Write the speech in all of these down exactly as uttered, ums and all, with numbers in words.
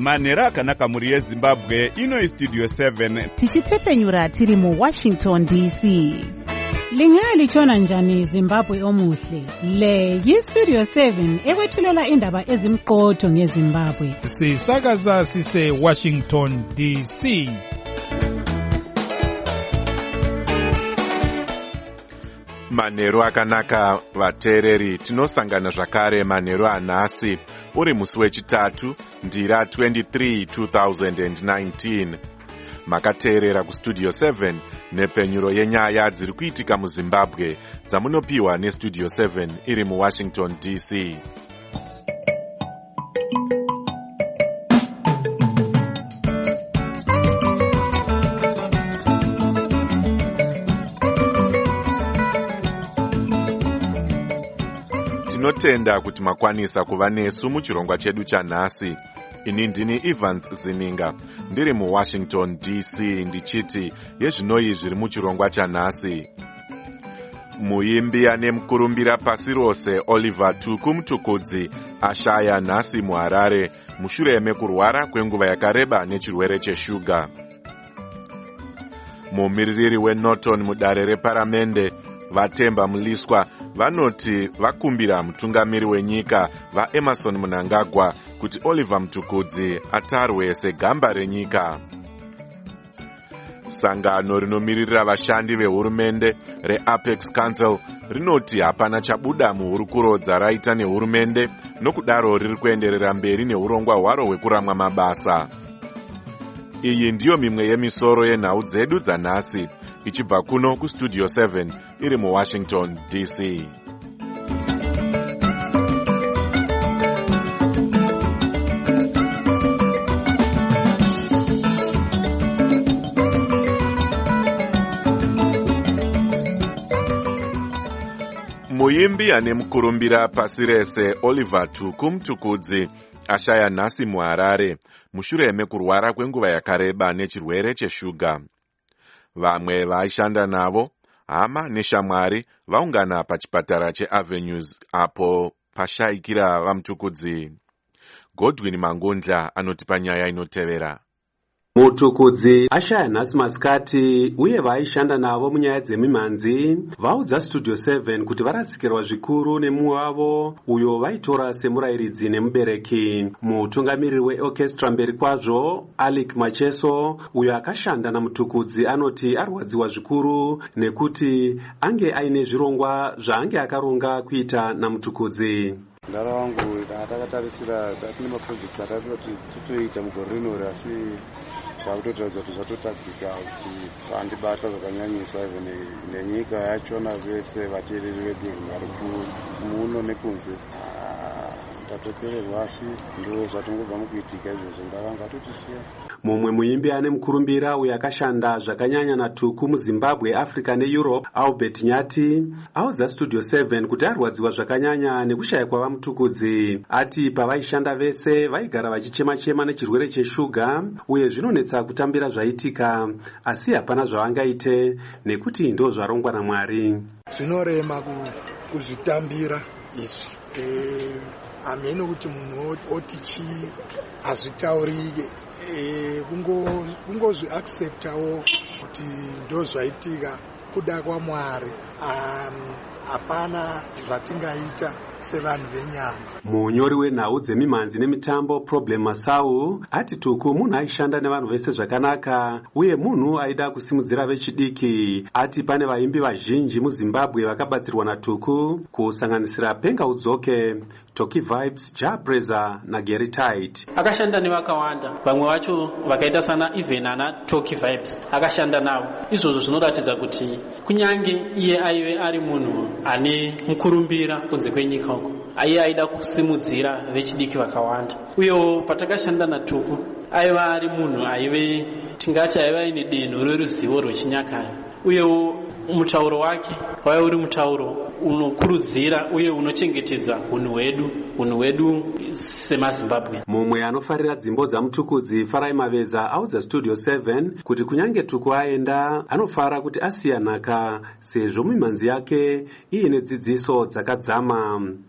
manhero akanaka mhuri yezimbabwe. Ino istudio seven tichitefenyura tiri muwashington D C. Lingalitshona njani Zimbabwe omuhle? Le yistudio seven ekwethulela indaba ezimqotho ngeZimbabwe. Sisakaza sise Washington D C. Manhero akanaka vateereri, tinosangana zvakare manhero anhasi uri musi wechitatu ndira twenty-three two thousand nineteen. Makateerera kustudio seven nepenyuro yenyaya dziri kuitika muZimbabwe dzamunopiwa nestudio seven iri muWashington D C. Tinotenda kuti makwanisa kuva nesu muchirongwa chedu chanhasi. Ini ndini Evans Zininga, ndiri muWashington D C ndichiti yezvinoi zviri muchirongwa chanhasi. Muimbi ane mukurumbira pasi rose Oliver Tuku Mutukudzi ashaya nhasi muHarare mushure mekurwara kwenguva yakareba nechirwere cheshuga. Mumiririri weNorton mudare reparamende Vatemba Muliswa vanoti vakumbira mutungamiri wenyika vaEmerson Mnangagwa kuti Oliver Mutukudzi atarwe segamba renyika. Sangano rinomiririra vashandi vehurumende reApex Council rinoti hapana chabuda muhurukuro dzaraita nehurumende, nokudaro riri kuenderera mberi neurongwa hwaro hwekuramwa mabasa. Iyi ndiyo mimwe yemisoro yenhau dzedu dzanhasi, ichibva kuno kustudio seven iri muWashington D C. Muimbi ane mukurumbira pasi rese Oliver Tuku Mutukudzi ashaya nhasi muHarare mushure mekurwara kwenguva yakareba nechirwere cheshuga. Vamwe vaishanda navo, hama neshamwari, vaungana pachipatara cheAvenues apo pashaikira vaMutukudzi. Godwin Mangundla anotipa nyaya inotevera. Mutukudzi ashaya nhasi masikati uye vaishanda navo munyaya dzemimhanzi vaudza studio seven kuti varasikirwa zvikuru nemumwe wavo uyo vaitora semurairidzi nemubereki. Mutungamiriri weorchestra mberi kwazvo Alec Macheso uyo akashanda naMutukudzi anoti arwadziwa zvikuru nekuti ange aine zvirongwa zvaange akaronga kuita naMutukudzi. Ndara wangu takatarisira tine maprojects atatoti totoita mugore rino asi zvakutotaridza kuti zvatotadzika kuti vandibata zvakanyanyisa even nenyika yachona vese vateereri vedu vari muno nekunze tatopererwa asi ndo zvatongobva mukuitika izvozvo ndavanga totisiya. Mumwe muimbi ane mukurumbira uyo akashanda zvakanyanya naTuku muZimbabwe, Africa neEurope, Albert Nyati audza studio seven kuti arwadziwa zvakanyanya nekushaya kwavaMutukudzi. Ati pavaishanda vese vaigara vachichema-chema nechirwere cheshuga uye zvinonetsa kutambira zvaitika asi hapana zvavangaite nekuti ndo zvarongwa naMwari. Zvinorema kuzvitambira izvi. Eh, ameno kuti munhu oti chi azvitaurike eh kungo zvi acceptawo kuti ndo zvaitika kuda kwaMwari. Hapana zvatingaita sevanhu venyama. Munyori wenhau dzemimhanzi nemitambo Problem Masau ati Tuku munhu aishanda nevanhu vese zvakanaka uye munhu aida kusimudzira vechidiki. Ati pane vaimbi vazhinji muZimbabwe vakabatsirwa naTuku kusanganisira Penga Udzoke, Toki Vibes, Jabreza naGary Tight. Akashanda nevakawanda, vamwe vacho vakaita sana even ana Toki Vibes akashanda navo. Izvozvo zvinoratidza kuti kunyange iye aive ari munhu ane mukurumbira kunze kwenyika uko, aiye aida kusimudzira vechidiki vakawanda. Uyewo patakashanda naTuku aiva ari munhu aive tingati aiva ine denho reruzivo rwechinyakare. Uyewo mutauro wake waive uri mutauro unokurudzira uye unochengetedza unhu hwedu unhu hwedu semaZimbabwe. Mumwe anofarira dzimbo dzaMutukudzi Farai Maveza audza studio seven kuti kunyange Tuku aenda anofara kuti asiya nhaka sezvo mimhanzi yake iine dzidziso dzakadzama.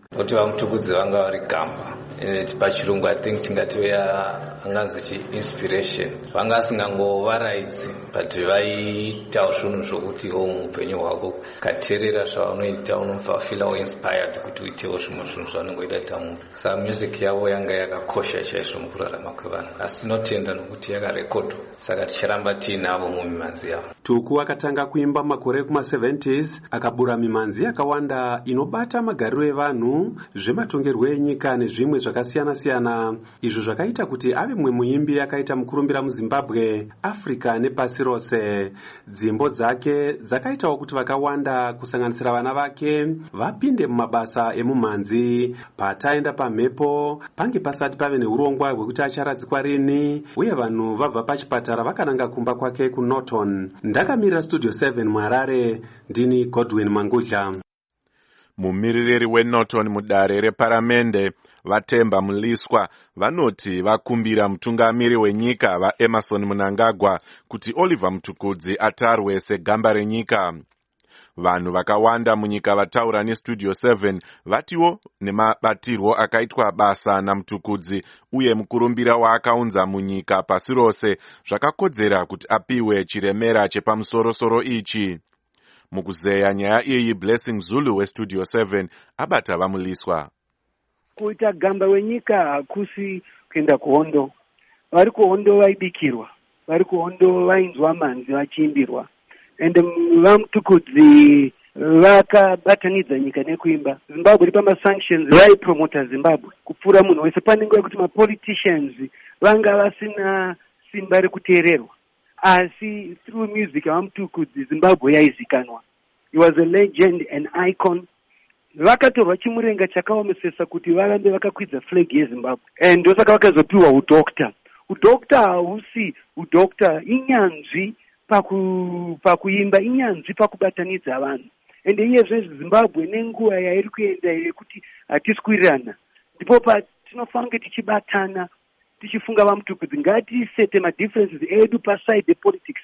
kuti vamutugudzi vanga vari gamba pachirungu I think tingati anganzi chi-inspiration vanga asingangovaraidzi but vaitawo zvinhu zvokuti o muupenyu hwako kateerera zvavanoita unomfafila inspired kuti uitewo zvimwe zvinhu zvavanongoita kuita munhu. Sa music yavo yanga yakakosha chaizvo mukurarama kwevanhu asi tinotenda nokuti yakarekodwa saka ticharamba tiinavo mumimhanzi yavo. Tuku akatanga kuimba makore kuma-seventies akabura mimhanzi yakawanda inobata magariro evanhu, zvematongerwo enyika nezvimwe zvakasiyana-siyana, izvo zvakaita kuti ave mumwe muimbi akaita mukurumbira muZimbabwe, Africa nepasi rose. Dzimbo dzake dzakaitawo kuti vakawanda kusanganisira vana vake vapinde mumabasa emumhanzi. Pataenda pamhepo pange pasati pave neurongwa hwekuti acharadzikwa rini, uye vanhu vabva pachipatara vakananga kumba kwake kuNorton. Ndakamirira Studio seven muHarare, ndini Godwin Mangudla. Mumiririri weNorton mudare reparamende Vatemba Muliswa vanoti vakumbira mutungamiri wenyika vaEmerson Mnangagwa kuti Oliver Mtukudzi atarwe segamba renyika. Vanhu vakawanda munyika vataura neStudio seven vatiwo nemabatirwo akaitwa basa naMtukudzi uye mukurumbira waakaunza munyika pasi rose zvakakodzera kuti apiwe chiremera chepamusoro-soro ichi. Mukuzeya nyaya iyi Blessing Zulu weStudio seven abata vamuliswa. Kuita gamba wenyika hakusi kuenda kuhondo. Vari kuhondo vaibikirwa, vari kuhondo vainzwa manzi vachiimbirwa. Ende vaMtukudzi vakabatanidza nyika nekuimba. Zimbabwe iri pamasanctions vaipromota Zimbabwe kupfuura munhu wese. Pane nguva yekuti mapoliticians vanga vasina simba rekuteererwa, asi through music vaMtukudzi Zimbabwe yaizikanwa. He was a legend, an icon. Vakatorwa chimurenga chakaomesesa kuti varambe vakakwidza flag yeZimbabwe. And ndosaka vakazopiwa udokta. Udokta hausi udokta, inyanzvi paku pakuimba, inyanzvi pakubatanidza vanhu. Ende iyezve Zimbabwe nenguva yairi kuenda yekuti hatisi kuwirirana, ndipo patinofanira tichibatana tichifunga vaMtukudzi ngatisete madifferences edu paside depolitics,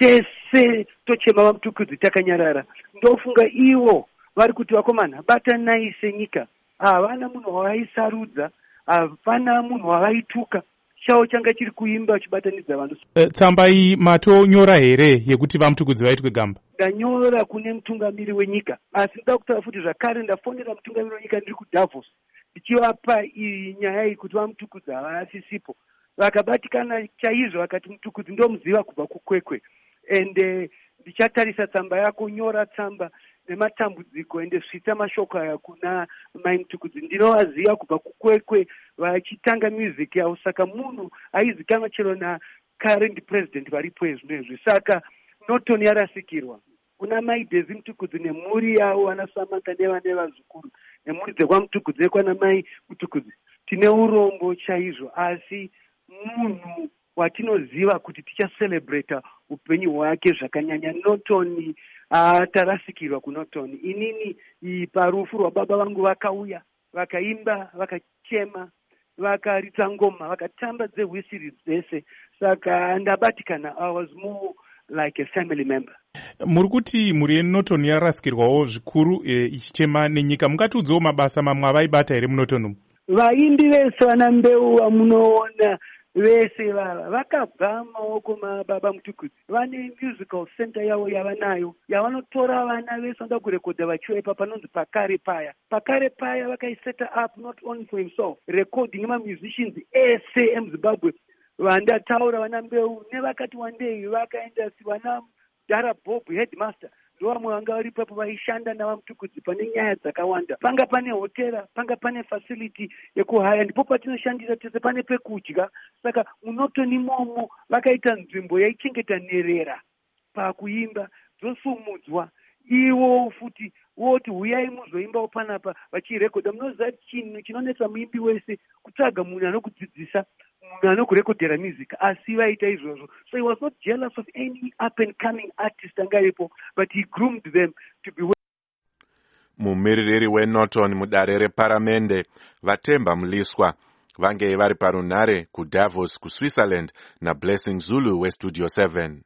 tese tochema vaMtukudzi takanyarara. Ndofunga ivo vari kuti vakomana batanai senyika, havana munhu wavaisarudza, hapana munhu wavaituka, chavo changa chiri kuimba chibatanidza vanhu. Uh, tsamba iyi matonyora here yekuti vaMtukudzi vaitwe gamba? Ndanyora kune mutungamiri wenyika, asi nda kutaura futi zvakare ndafonera mutungamiri wenyika ndiri kuDavos ndichivapa iyi nyaya iyi kuti vaMtukudzi havasisipo. Vakabatikana chaizvo vakati Mtukudzi ndomuziva kubva kukwekwe, ende ndichatarisa tsamba yako, nyora tsamba nematambudziko ende svitsa mashoko aya kuna mai Mtukudzi. Ndinovaziva kubva kukwekwe vachitanga music yavo, saka munhu aizikanwa chero na current president varipo ezvino izvi. Saka Norton yarasikirwa kuna mai Daisy Mtukudzi nemhuri yavo, vana Samantha nevane vazukuru nemhuri dzekwaMtukudzi nekwana mai Mtukudzi. Tine urombo chaizvo, asi munhu watinoziva kuti tichacelebrata upenyu hwake zvakanyanya. Norton atarasikirwa kuNorton. Inini parufu rwababa vangu vakauya vakaimba, vakachema, vakaridza ngoma, vakatamba dzehwisiri dzese, saka ndabatikana. I was more like a family member. Muri kuti muri yeNorton yarasikirwawo zvikuru ichichema nenyika, mungatiudzawo mabasa mamwe avaibata here muNorton? Vaimbi vese vana mbeu vamunoona vese vava vakabva maoko mababa Mtukudzi. Vane musical center yavo yavanayo yavanotora vana vese vanoda kurekodha vachiwepa panonzi Pakare Paya. Pakare Paya vakaiseta up not only for himself, recording mamusicians ese emuZimbabwe vandataura vana mbeu nevakati wandei vakaenda vana Dara Bob headmaster ndovamwe vanga varipapo vaishanda navaMtukudzi pane nyaya dzakawanda. Panga pane hotera, panga pane facility yekuhaya, ndipo patinoshandisa tese, pane pekudya. Saka muNorton imomo vakaita nzvimbo yaichengeta nherera pakuimba dzosumudzwa. Ivo futi voti huyai muzoimbawo panapa vachirekodha. Munoziva chinhu chinonetsa muimbi wese kutsvaga munhu anokudzidzisa, munhu anokurekodhera music, asi vaita izvozvo. So he was not jealous of any up and coming artist angaripo, but he groomed them to be. Mumiririri weNorton mudare reparamende Vatemba Muliswa vange vari parunhare kuDavos kuSwitzerland naBlessing Zulu weStudio seven.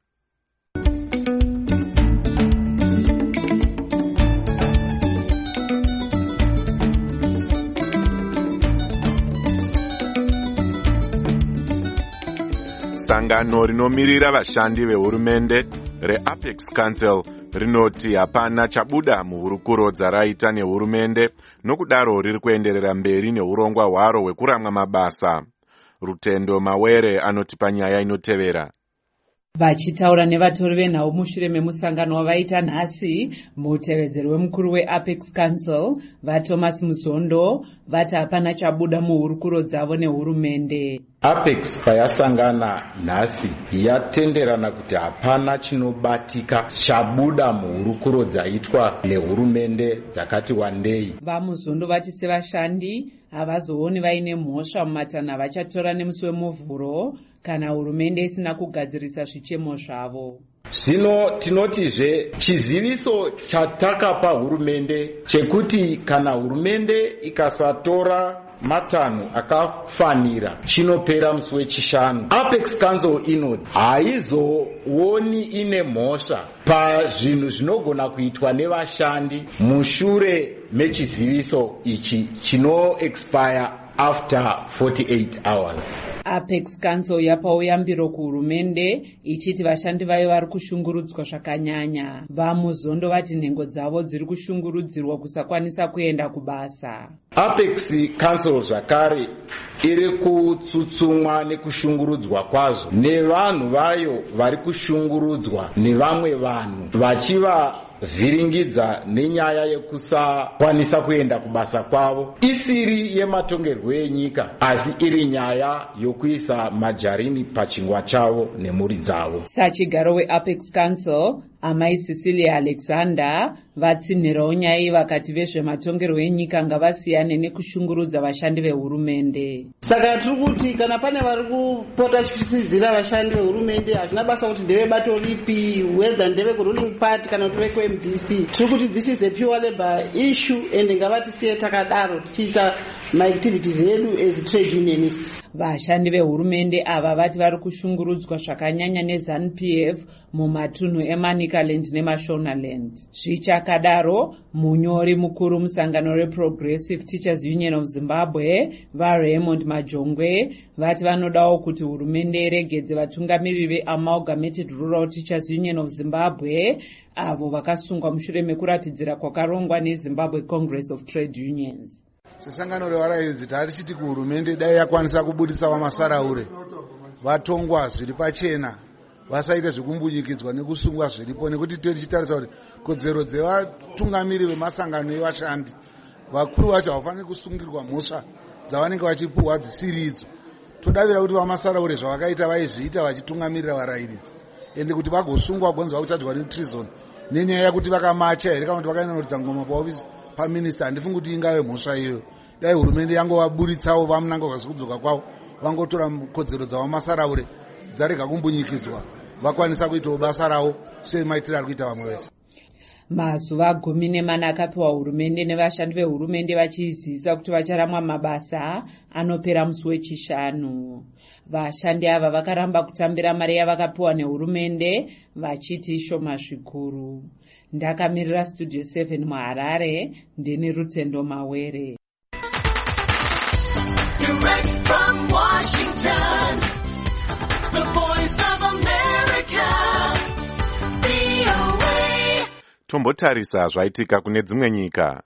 sangano rinomirira vashandi vehurumende reApex Council rinoti hapana chabuda muhurukuro dzaraita nehurumende, nokudaro riri kuenderera mberi neurongwa hwaro hwekuramwa mabasa. Rutendo Mawere anoti panyaya inotevera. Vachitaura nevatori venhau mushure memusangano wavaita nhasi, mutevedzeri wemukuru weApex Council vaThomas Muzondo vati hapana chabuda muhurukuro dzavo nehurumende. Apex payasangana nhasi yatenderana kuti hapana chinobatika chabuda muhurukuro dzaitwa nehurumende dzakati wandei. VaMuzondo vati sevashandi havazooni vaine mhosva mumatanha vachatora nemusi wemuvhuro kana hurumende isina kugadzirisa zvichemo zvavo. Zvino tinotizve chiziviso chatakapa hurumende chekuti kana hurumende ikasatora matanho akafanira chinopera musi wechishanu. Apex Council inoti haizooni ine mhosva pazvinhu zvinogona kuitwa nevashandi mushure mechiziviso ichi chino expire after forty-eight hours. Apex Council yapawo yambiro kuhurumende ichiti vashandi vayo vari kushungurudzwa zvakanyanya. VaMuzondo vati nhengo dzavo dziri kushungurudzirwa kusakwanisa kuenda kubasa. Apex Council zvakare iri kutsutsumwa nekushungurudzwa kwazvo nevanhu vayo vari kushungurudzwa nevamwe vanhu vachivavhiringidza nenyaya yekusakwanisa kuenda kubasa kwavo, isiri yematongerwo enyika asi iri nyaya yokuisa majarini pachingwa chavo nemhuri dzavo. Sachigaro weApex Council Amai Cecilia Alexander vatsinhirawo nyaya vakati vezvematongerwo enyika ngavasiyane nekushungurudza vashandi vehurumende. Saka tiri kuti kana pane vari kupota chichidzidzira vashandi vehurumende hazvina basa kuti ndeve bato ripi, whether ndeve kuruling party kana kuti vekuM D C. Tiri kuti this is a pure labor issue and ngavatisiye takadaro tichiita maactivities edu as trade unionists. Vashandi vehurumende ava vati vari kushungurudzwa zvakanyanya neZANU P F mumatunhu eManicaland neMashonaland. Zvichakadaro, munyori mukuru musangano reProgressive Teachers Union of Zimbabwe vaRaymond Majongwe vati vanodawo kuti hurumende iregedze vatungamiriri veAmalgamated Rural Teachers Union of Zimbabwe avo vakasungwa mushure mekuratidzira kwakarongwa neZimbabwe Congress of Trade Unions. Sangano revarairidzi tarichiti kuhurumende dai yakwanisa kubudisa vamasaraure vatongwa zviri pachena, vasaite zvikumbunyikidzwa nekusungwa zviripo, nekuti tichitarisa kuti kodzero dzevatungamiri vemasangano evashandi vakuru vacho havafaniri kusungirwa mhosva dzavanenge vachipuhwa dzisiri idzo. Todavira kuti vamasaraure zvavakaita vaizviita vachitungamirira varairidzi, ende kuti vagosungwa gonzi vakuchadziwa netreason nenyaya yekuti vakamacha here kana kuti vakaenda noridza ngoma paofisi paminista. Handifungi kuti ingave mhosva iyoyo. Dai hurumende yangovaburitsawo vamunanga kwasi kudzoka kwavo, vangotora kodzero dzavamasaraure dzarega kumbunyikidzwa, vakwanisa kuitawo basa ravo semaitiro ari kuita vamwe vese. Mazuva gumi nemana akapiwa hurumende nevashandi vehurumende vachizivisa kuti vacharamwa mabasa anopera musi wechishanu. Vashandi ava vakaramba kutambira mari yavakapiwa nehurumende vachiti shoma zvikuru. Ndakamirira Studio seven muHarare, ndini Rutendo Mawere. Direct from Washington, the voice of America, V O A. Tombotarisa zvaitika kune dzimwe nyika.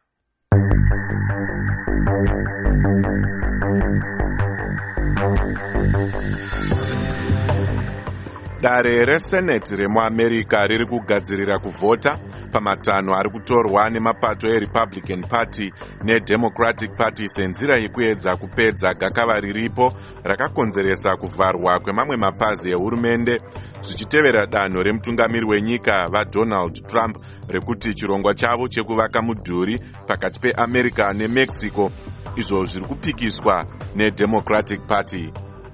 Dare reSenate remuAmerica riri kugadzirira kuvhota pamatanho ari kutorwa nemapato eRepublican Party neDemocratic Party senzira yekuedza kupedza gakava riripo rakakonzeresa kuvharwa kwemamwe mapazi ehurumende zvichitevera danho remutungamiri wenyika vaDonald Trump rekuti chirongwa chavo chekuvaka mudhuri pakati peAmerica neMexico izvo zviri kupikiswa neDemocratic Party.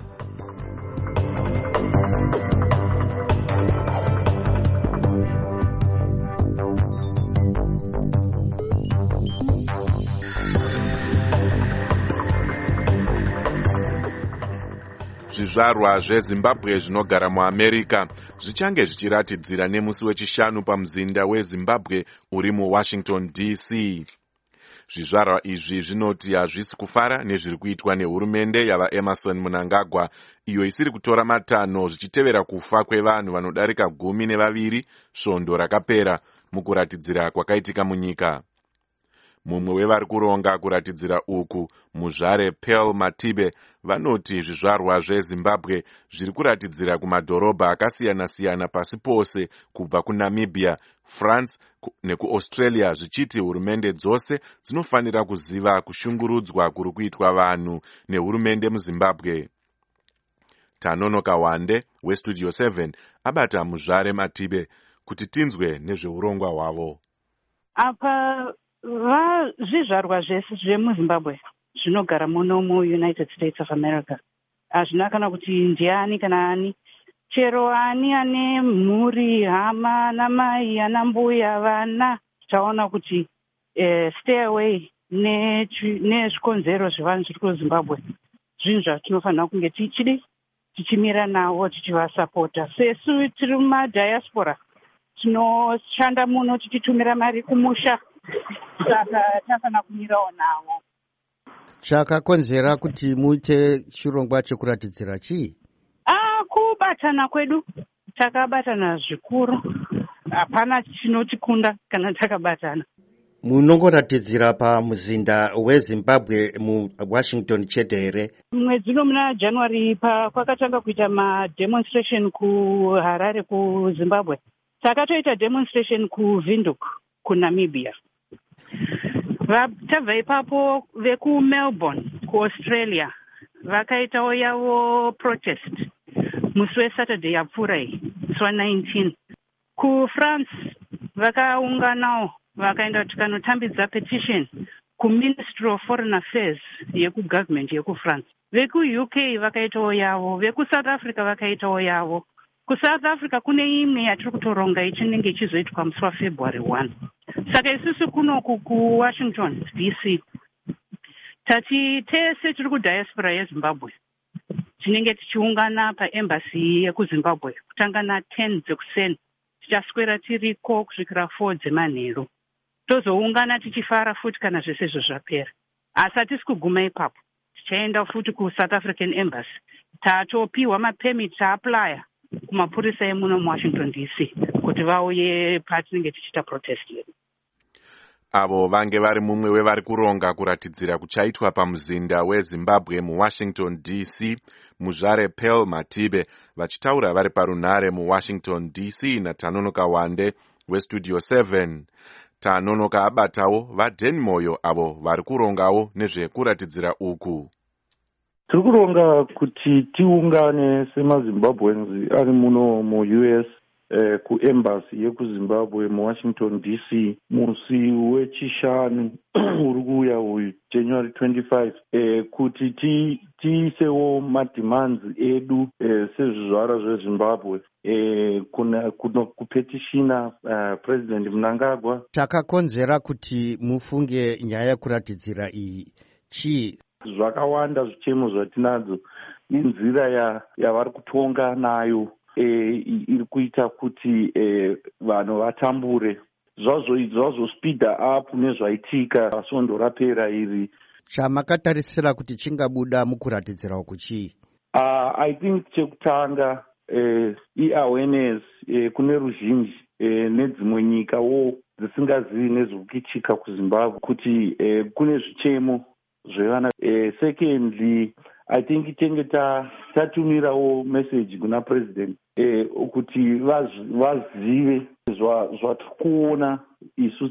Zvizvarwa zveZimbabwe zvinogara muAmerica zvichange zvichiratidzira nemusi wechishanu pamuzinda weZimbabwe uri muWashington D C. Zvizvarwa izvi zvinoti hazvisi kufara nezviri kuitwa nehurumende yavaEmerson Mnangagwa, iyo isiri kutora matanho zvichitevera kufa kwevanhu vanodarika gumi nevaviri svondo rakapera mukuratidzira kwakaitika munyika. Mumwe wevari kuronga kuratidzira uku, muzvare Pearl Matibe, vanoti zvizvarwa zveZimbabwe zviri kuratidzira kumadhorobha akasiyana-siyana pasi pose kubva kuNamibia, France nekuAustralia, zvichiti hurumende dzose dzinofanira kuziva kushungurudzwa kuri kuitwa vanhu nehurumende muZimbabwe. Tanonoka Wande weStudio seven abata muzvare Matibe kuti tinzwe nezveurongwa hwavo. Apa zvizvarwa zvese zvemuZimbabwe zvinogara muno muUnited States of America hazvina kana kuti ndiani kana ani, chero ani ane mhuri, hama, namai, ana mbuya, vana, taona kuti eh, stay away nezvikonzero zvevanhu zviri kuZimbabwe zvinhu zvatinofanira kunge tichidi tichimira nawo tichivasapota. Sesu tiri mumadiaspora tinoshanda muno tichitumira mari kumusha, saka tafanira kumirawo nawo. Chakakonzera kuti muite chirongwa chekuratidzira chii? Ah, kubatana kwedu, takabatana zvikuru, hapana chinotikunda kana takabatana. Munongoratidzira pamuzinda weZimbabwe muWashington chete here? Mwedzi uno muna January kwakatanga kuita mademonstration kuHarare kuZimbabwe. Takatoita demonstration kuVindhoek kuNamibia. Tabva ipapo vekuMelbourne kuAustralia vakaitawo yavo protest musi weSaturday yapfuura iyi, musi wa19. KuFrance vakaunganawo vakaenda tikanotambidza petition kuMinistry of Foreign Affairs yekugovernment yekuFrance. VekuU K vakaitawo yavo, vekuSouth Africa vakaitawo yavo. KuSouth Africa kune imwe yatiri kutoronga ichinenge ichizoitwa musi waFebruary first. Saka isusu kunoku kuWashington D C tati tese tiri kudiaspora yeZimbabwe tinenge tichiungana paembassy yekuZimbabwe kutanga na10 dzekuseni, tichaswera tiriko kusvikira four dzemanheru, tozoungana tichifara futi kana zvese izvo zvapera. Asi hatisi kuguma ipapo, tichaenda futi kuSouth African Embassy, tatopiwa mapemit taaplya kumapurisa emuno muWashington D C kuti vauye patinenge tichiita protest yedu. Avo vange vari mumwe wevari kuronga kuratidzira kuchaitwa pamuzinda weZimbabwe muWashington D C, muzvare Pearl Matibe, vachitaura vari parunhare muWashington D C naTanonoka Wande weStudio seven. Tanonoka abatawo vaDen Moyo avo vari kurongawo nezvekuratidzira uku. Tiri kuronga kuti tiungane semaZimbabweans ari muno muU S eh, kuembassy yekuZimbabwe muWashington D C musi wechishanu uri kuuya uyu January twenty-five, eh, kuti tiisewo ti mademands edu eh, sezvizvarwa zveZimbabwe eh, kuna, kuna kupetishina uh, President Mnangagwa. Chakakonzera kuti mufunge nyaya yekuratidzira iyi chii? Zvakawanda zvichemo zvatinadzo, inzira yavari kutonga nayo e, iri kuita kuti e, vanhu vatambure zvazospeeda up nezvaitika svondo rapera iri. Chamakatarisira kuti chingabuda mukuratidzira uku chii? Uh, I think chekutanga eh, i-awareness eh, kune ruzhinji eh, nedzimwe nyikawo dzisingazivi nezvekuitika kuZimbabwe kuti eh, kune zvichemo zvevana. Eh, secondly, I think tenge tatumirawo message kuna president eh, kuti vazive zvatiri kuona isu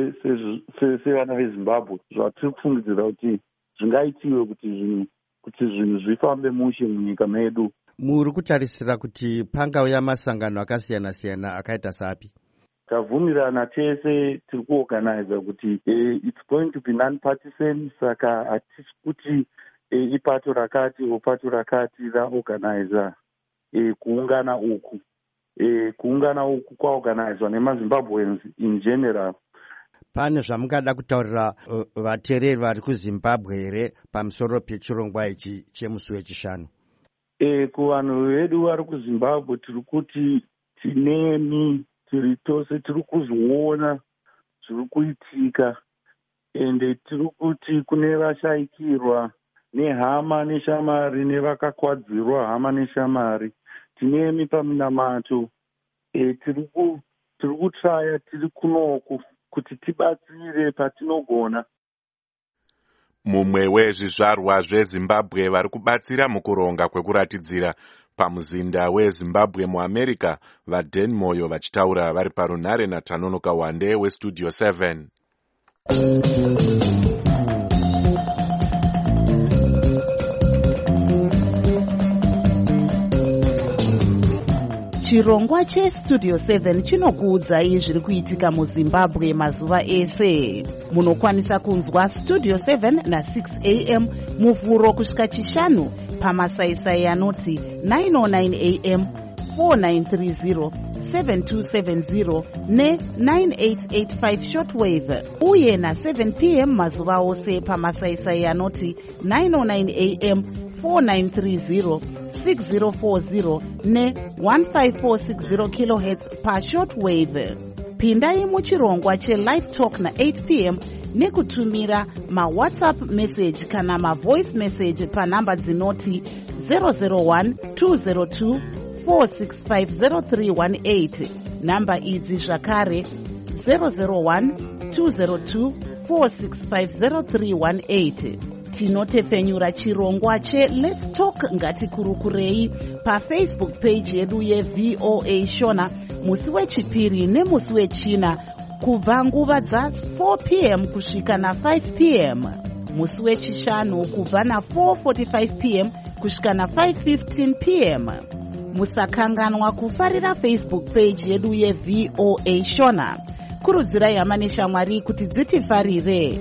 sevana veZimbabwe, zvatiri kufungidzira kuti zvingaitiwe kuti zvinhu kuti zvinhu zvifambe mushe munyika medu. Muri kutarisira kuti pangauya masangano akasiyana-siyana akaita sapi? Tavhumirana tese tiri kuorganize kuti eh, it's going to be non-partisan, saka hatisi kuti eh, ipato rakati opato rakati raorganiza eh, kuungana uku eh, kuungana uku kwaorganizwa nemaZimbabweans in general. Pane zvamungada kutaurira uh, vateereri vari kuZimbabwe here pamusoro pechirongwa ichi chemusi wechishanu? E, kuvanhu vedu vari kuZimbabwe tiri kuti tinemi tiri tose tiri kuzviona zviri kuitika ende tiri kuti kune vashaikirwa nehama neshamari nevakakwadzirwa hama neshamari tinemi pamunamato e, tiri kutraya tiri kunoku kuti tibatsire patinogona. Mumwe wezvizvarwa zveZimbabwe vari kubatsira mukuronga kwekuratidzira pamuzinda weZimbabwe muAmerica, vaDan Moyo vachitaura vari parunhare naTanonoka Wande weStudio seven. Chirongwa cheStudio seven chinokuudzai zviri kuitika muZimbabwe mazuva ese. Munokwanisa kunzwa Studio seven na six a m muvhuro kusvika chishanu pamasaisai anoti nine oh nine a m, four nine three zero, seven two seven zero ne nine eight eight five shortwave, uye na seven p m mazuva ose pamasaisai anoti nine oh nine a m, four nine three zero, six zero four zero ne one five four six zero kilohertz pa shortwave. Pindai muchirongwa che-live talk na eight p m nekutumira ma-WhatsApp message kana ma-voice message panhamba dzinoti zero zero one two zero two four six five zero three one eight. Namba idzi zvakare zero zero one two zero two four six five zero three one eight. Tinotepfenyura chirongwa che-Let's Talk Ngatikurukurei paFacebook page yedu yeV O A Shona musi wechipiri nemusi wechina kubva nguva dza four p m kusvika na five p m, musi wechishanu kubva na four forty-five p m kusvika na five fifteen p m. Musakanganwa kufarira Facebook page yedu yeV O A Shona. Kurudzirai hama neshamwari kuti dzitifarire.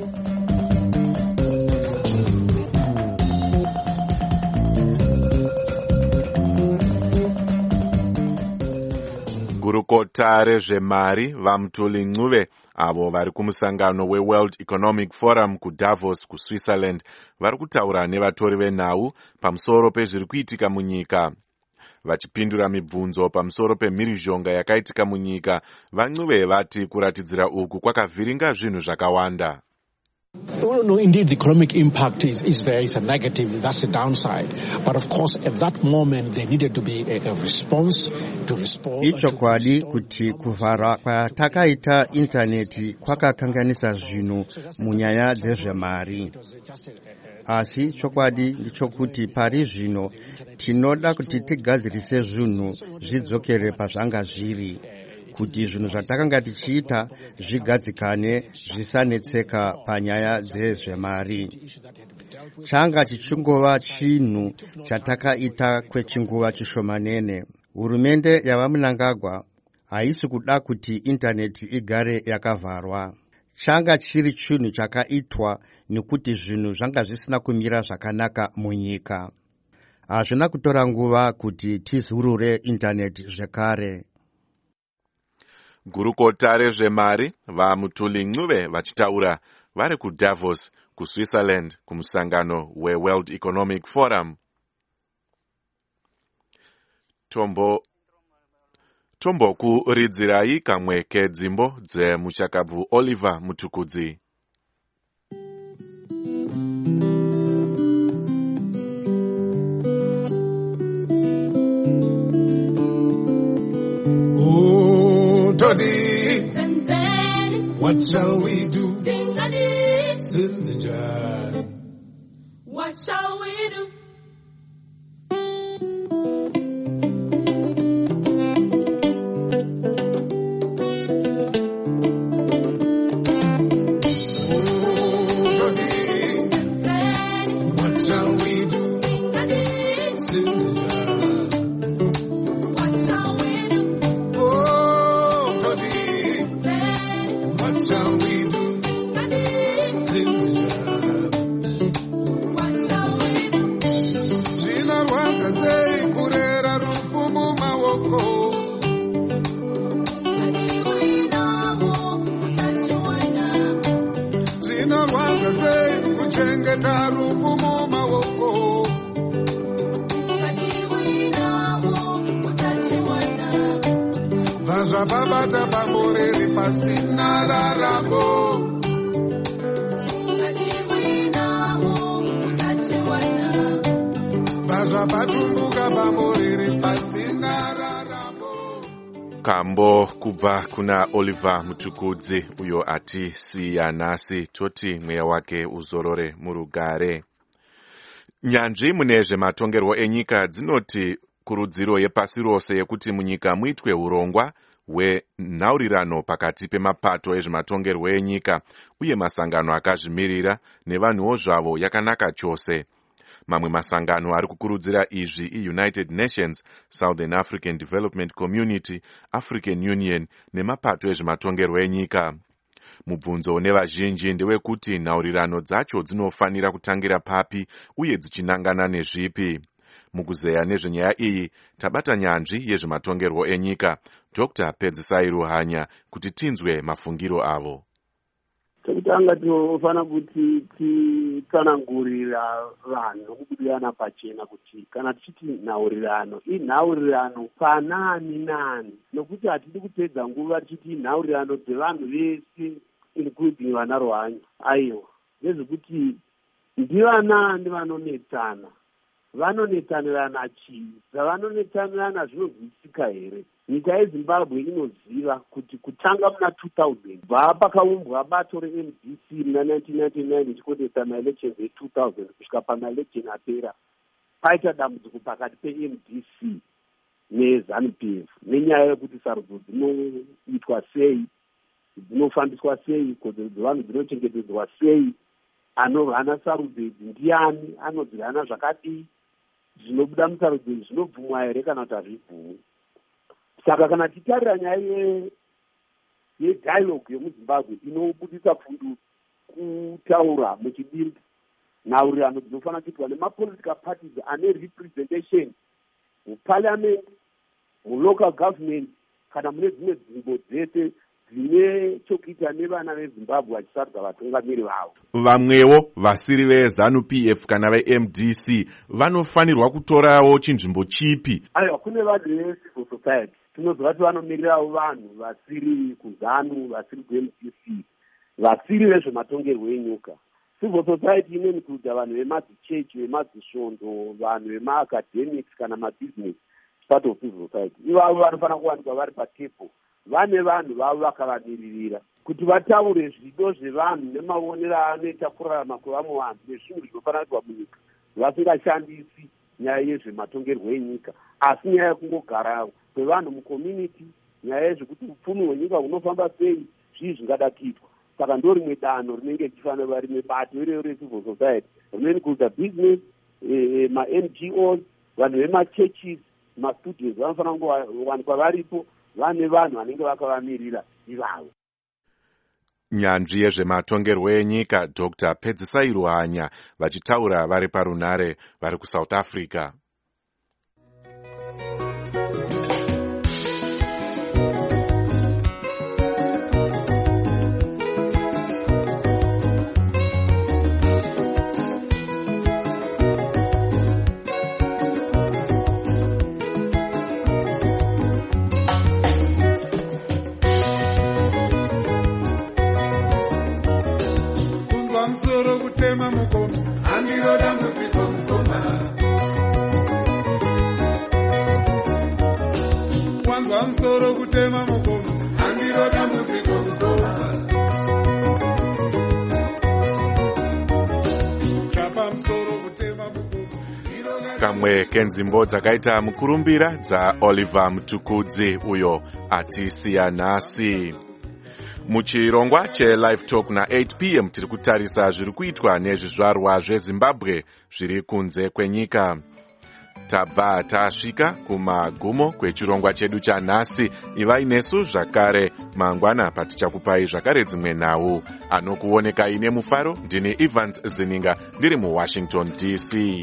Gurukota rezvemari vaMutuli Ncube avo vari kumusangano weWorld Economic Forum kuDavos kuSwitzerland vari kutaura nevatori venhau pamusoro pezviri kuitika munyika. Vachipindura mibvunzo pamusoro pemhirizhonga yakaitika munyika, vaNcube vati kuratidzira uku kwakavhiringa zvinhu zvakawanda. Well, no, indeed, the economic impact is, is there, is a negative, that's the downside. But of course, at that moment, there needed to be a, a response to respond. Ichokwadi kuti kuvhara kwatakaita intaneti kwakakanganisa zvinhu munyaya dzezvemari. Asi chokwadi ndichokuti pari zvino tinoda kuti tigadzirise zvinhu zvidzokere pazvanga zviri. Kuti zvinhu zvatakanga tichiita zvigadzikane zvisanetseka panyaya dzezvemari. Changa chichingova chinhu chatakaita kwechinguva chishomanene. Hurumende yavaMnangagwa haisi kuda kuti intaneti igare yakavharwa. Changa chiri chinhu chakaitwa nekuti zvinhu zvanga zvisina kumira zvakanaka munyika. Hazvina kutora nguva kuti tizurure intaneti zvekare. Gurukota rezvemari vaMutuli Ncube vachitaura vari kuDavos kuSwitzerland kumusangano weWorld Economic Forum. Tombo tombokuridzirai kamwe kedzimbo dzemuchakabvu Oliver Mutukudzi. Toddy, what shall we do? Sinzinjan, what shall we do? Oh, Toddy, what shall we do? Sinzinjan, what shall we do? What shall we do? What shall we do? China wanza sei kurera rufumu mawoko. China wanza sei kuchengeta rufumu mawoko. Vazva babata bamboreri pasina raramo. raramo riri pasina raramo. Kambo kubva kuna Oliver Mutukudzi uyo ati siya nasi toti mweya wake uzorore murugare. Nyanzvi mune zvematongerwo enyika dzinoti kurudziro yepasi rose yekuti munyika muitwe urongwa hwenhaurirano pakati pemapato ezvematongerwo enyika uye masangano akazvimirira nevanhuwo zvavo yakanaka chose. Mamwe masangano ari kukurudzira izvi iUnited Nations, Southern African Development Community, African Union nemapato ezvematongerwo enyika. Mubvunzo nevazhinji ndewekuti nhaurirano dzacho dzinofanira kutangira papi uye dzichinangana nezvipi. Mukuzeya nezvenyaya iyi tabata nyanzvi yezvematongerwo enyika Doctor Pedzisai Ruhanya kuti tinzwe mafungiro avo. Chekutanga tinofana kuti titsanangurira vanhu nokubudirana pachena kuti kana tichiti nhaurirano inhaurirano panani nani, nokuti hatidi kupedza nguva tichiti nhaurirano dzevanhu vese including vana Ruhanya. Aiwa, nezvekuti ndivanani vanonetsana, vanonetsanirana chii, zvavanonetsanirana zvinozwisika here? Nyika yeZimbabwe inoziva kuti kutanga muna two thousand bva pakaumbwa bato re-M D C muna nineteen ninety-nine ichikonesa maelections e-two thousand kusvika pamaelection apera, paita dambudziko pakati pe-M D C neZANU P F nenyaya yekuti sarudzo dzinoitwa sei, dzinofambiswa sei, kodzero dzevanhu dzinochengetedzwa sei, anorwana sarudzo idzi ndiani, anodzirwana zvakadii, zvinobuda musarudzo idzi zvinobvumwa here kana kuti hazvibvumwi. Saka kana titarira nyaya yedialogue yemuZimbabwe inobudisa pfundu kutaura muchidindi, nhaurirano dzinofanira kuitwa nemapolitical parties ane representation muparliament, mulocal government kana mune dzimwe nzvimbo dzese dzine chokuita nevana veZimbabwe vachisarudza vatungamiri vavo. Vamwewo vasiri veZANU P F kana ve-M D C vanofanirwa kutorawo chinzvimbo chipi? Aiwa, kune vanhu vecivil society tinozwa kuti vanomirirawo vanhu vasiri kuZANU, vasiri ku-M D C, vasiri vezvematongerwo enyika. Civil society inoincluda vanhu vemadzichechi, vemadzisvondo, vanhu vemaacademics kana mabusiness, part of civil society. Ivavo vanofanira kuwanikwa vari patable, vane vanhu vavo vakavamiririra kuti vataure zvido zvevanhu nemaonero anoita kurarama kwevamwe vanhu nezvinhu zvinofanira kuitwa munyika, vasingashandisi nyaya yezvematongerwo enyika asi nyaya yekungogara kwevanhu mucommunity, nyaya yezvekuti upfumi hwenyika hunofamba sei, zvii zvingada kuitwa. Saka ndo rimwe danho rinenge richifanira kuva rimwe bato irero recivil society rinoincluda business, eh, ma-N G Os, vanhu vemachurches, mastudios vanofanira kungowanikwa varipo vane vanhu vanenge vakavamirira ivavo. Nyanzvi yezvematongerwo enyika Doctor Pedzisai Ruhanya vachitaura vari parunare vari kuSouth Africa. Kutema mukoma andiro dambudziko mukoma, wanzwa musoro kutema mukoma andiro dambudziko mukoma, chapa musoro kutema mukoma. Kamwe kenzimbo dzakaita mukurumbira dzaOliver Mutukudzi uyo ati siya nasi. Muchirongwa cheLive Talk na eight p m tiri kutarisa zviri kuitwa nezvizvarwa zveZimbabwe zviri kunze kwenyika. Tabva tasvika kumagumo kwechirongwa chedu chanhasi. Ivai nesu zvakare mangwana patichakupai zvakare dzimwe nhau. Anokuoneka ine mufaro ndini Evans Zininga ndiri muWashington D C.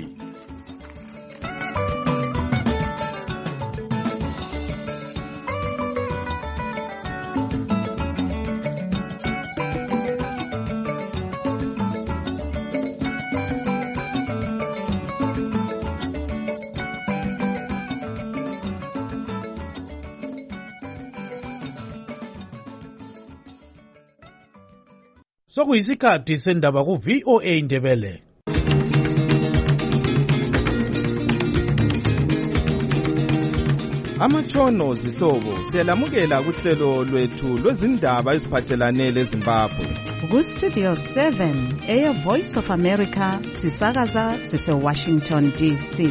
Sokuyisikhathi sendaba ku-V O A Ndebele. Amatshono zihlobo siyalamukela kuhlelo lwethu lwezindaba eziphathelane leZimbabwe. Ku-Studio seven, Air Voice of America, sisakaza sise-Washington D C.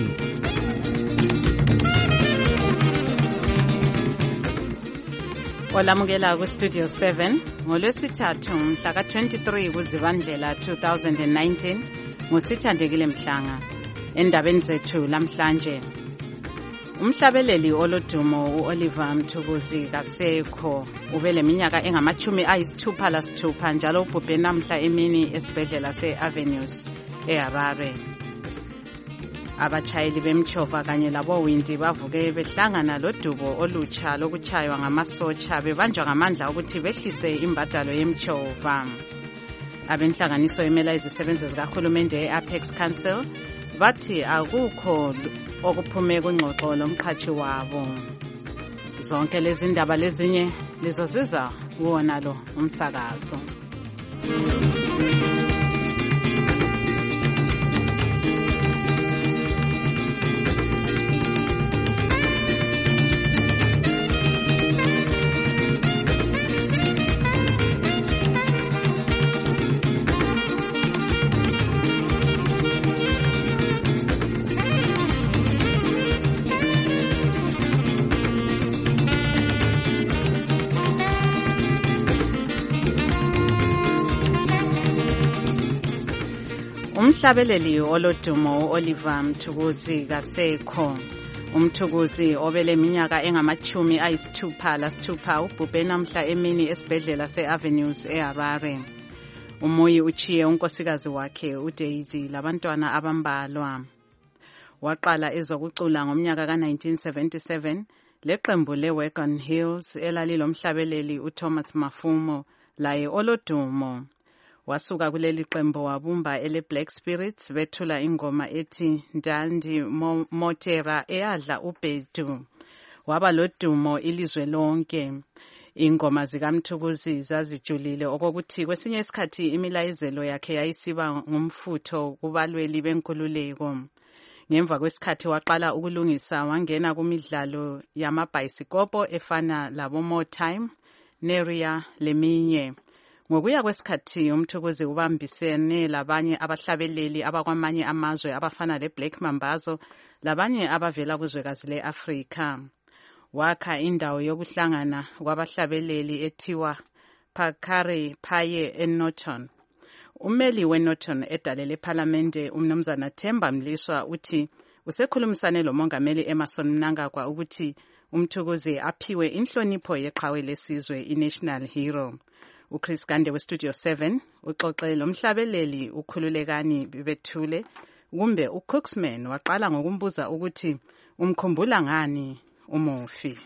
Olamukela ku-Studio seven, ngolwesithathu mhla ka-twenty-three kuZibandlela two thousand nineteen, ngusithandekile Mhlanga. Endabeni zethu lamhlanje, umhlabeleli olodumo u-Oliver Mtukudzi kasekho ubeleminyaka engamachumi ayisithupha lasithupha njalo ubhubhe namhla emini esibhedlela se-Avenues eHarare. Abachayeli bemchova kanye labowindi bavuke behlangana lodubo olutsha lokuchaywa ngamasotsha bebanjwa ngamandla ukuthi behlise imbadalo yemchova. Abenhlanganiso emela izisebenzi zikahulumende e-Apex Council bathi akukho okuphume kungxoxo lomqhathi wabo. Zonke lezi ndaba lezinye lizosiza wona lo umsakazo. Umhlabeleli olodumo u-Oliver Mtukudzi kasekho. UMtukudzi obele minyaka engamachumi ayisithupha lasithupha ubhubhe namhla emini esibhedlela se-Avenues eHarare. Umuyi uchiye unkosikazi wakhe uDaisy labantwana abambalwa. Waqala ezokucula ngomnyaka ka-nineteen seventy-seven leqembu le-Wagon Hills elalilomhlabeleli uThomas Mafumo laye olodumo. Wasuka kuleli qembu wabumba ele Black Spirits bethula ingoma ethi Ndandi Motera eyadla uBhedu. Waba lodumo ilizwe lonke. Ingoma zikaMtukudzi zazijulile okokuthi kwesinye isikhathi imilayezelo yakhe yayisiba ngumfutho kubalweli benkululeko. Ngemva kwesikhathi waqala ukulungisa wangena kumidlalo yamabhayisikobho efana labo More Time, Neria leminye. Ngokuya kwesikhathi uMtukudzi ubambisene labanye abahlabeleli abakwamanye amazwe abafana leBlack Mambazo labanye abavela kuzwekazi le-Afrika. Wakha indawo yokuhlangana kwabahlabeleli ethiwa Pakare Paye eNorton. Umeli weNorton edalele eParliamente umnumzana Themba Mliswa uthi usekhulumisane lomongameli Emmerson Mnangagwa ukuthi uMtukudzi aphiwe inhlonipho yeqhawe lesizwe iNational Hero. uChris Gande weStudio seven uxoxe lomhlabeleli ukhululekani bethule kumbe uCooksman waqala ngokumbuza ukuthi umkhumbula ngani umufi.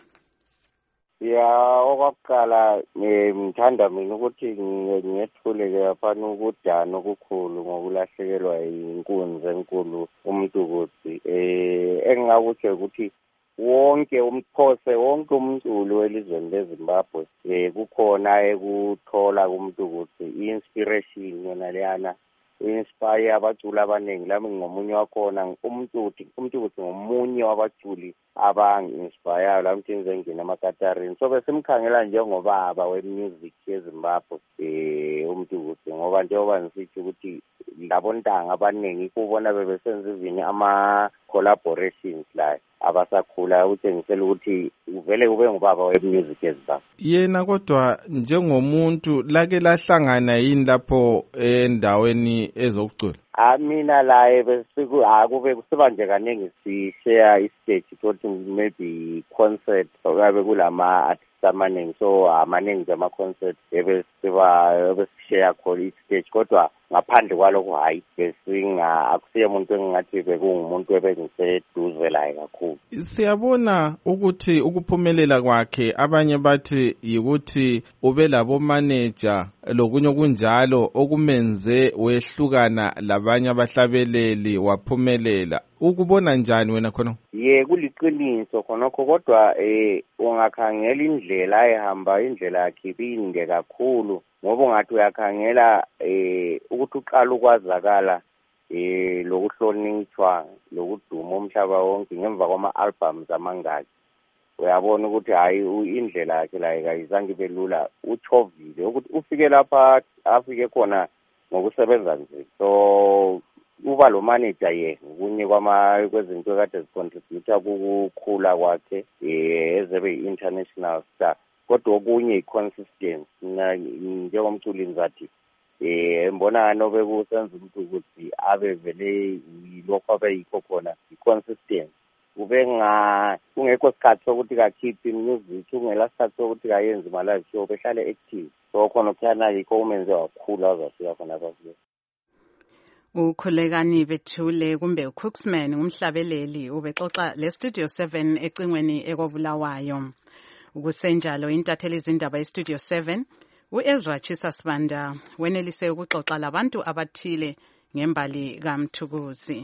Ya okwaqala ngithanda mina ukuthi ngiyethule lapha ukudana okukhulu ngokulahlekelwa inkunzi enkulu uMtukudzi eh engakuthi ukuthi wonke umphose wonke umculo welizweni leZimbabwe eh kukhona ekuthola kuMtukudzi inspiration yona leyana inspire abaculi abaningi lami ngomunye wakhona uMtukudzi uMtukudzi ngomunye wabaculi abangi-inspire la mthinze ngina amakatarini so besimkhangela njengobaba wemusic yeZimbabwe eh uMtukudzi ngoba njengoba ngisithi ukuthi labontanga abaningi kubona bebesenza izinye ama collaborations la abasakhula utshengisela ukuthi uvele ube ngubaba wemusic yeZimbabwe. Yena kodwa njengomuntu lake lahlangana yini lapho endaweni ezokucula? Amina laye besiku akube kusiba nje kaningi si share istage ukuthi maybe concert okabe kulama artists amaningi so amaningi ama concert ebe siba besishare khona istage kodwa ngaphandle kwalokho hayi besinga akusiye umuntu engathi bekungumuntu ebengiseduze laye kakhulu. Siyabona ukuthi ukuphumelela kwakhe abanye bathi yikuthi ube labo manager lokunye kunjalo okumenze wehlukana labanye abahlabeleli waphumelela. Ukubona njani wena khona? Ye kuliqiniso khonokho kodwa eh ungakhangela indlela ayihamba indlela yakhe ibinde kakhulu ngoba ungathi uyakhangela eh ukuthi uqala ukwazakala eh lokuhlonishwa lokuduma umhlaba wonke ngemva kwama albums amangaki uyabona ukuthi hayi indlela yakhe la ayizange ibe lula, uchovile ukuthi ufike lapha afike khona ngokusebenza nje. So uba lo manager ye kunye kwama kwezinto kade zicontributor kukhula kwakhe eh ezebe international star, kodwa okunye i-consistency. Njengomculi ngizathi eh mbona nobe kusenza umuntu ukuthi abe vele lokho abeyikho khona i-consistency. Kube nga kungekho sikhathi sokuthi kakhiphi music, ungela sikhathi sokuthi kayenze ima live show, behlale active. So khona ukuthana yikho umenze wakhula wazafika khona lapho. Ukhulekani Bethule kumbe uCooksman ngumhlabeleli ubexoxa le Studio seven ecingweni ekobulawayo. Ukusenjalo intatheli izindaba eStudio seven uEzra Chisa Sibanda wenelise ukuxoxa labantu abathile ngembali kaMthukuzi.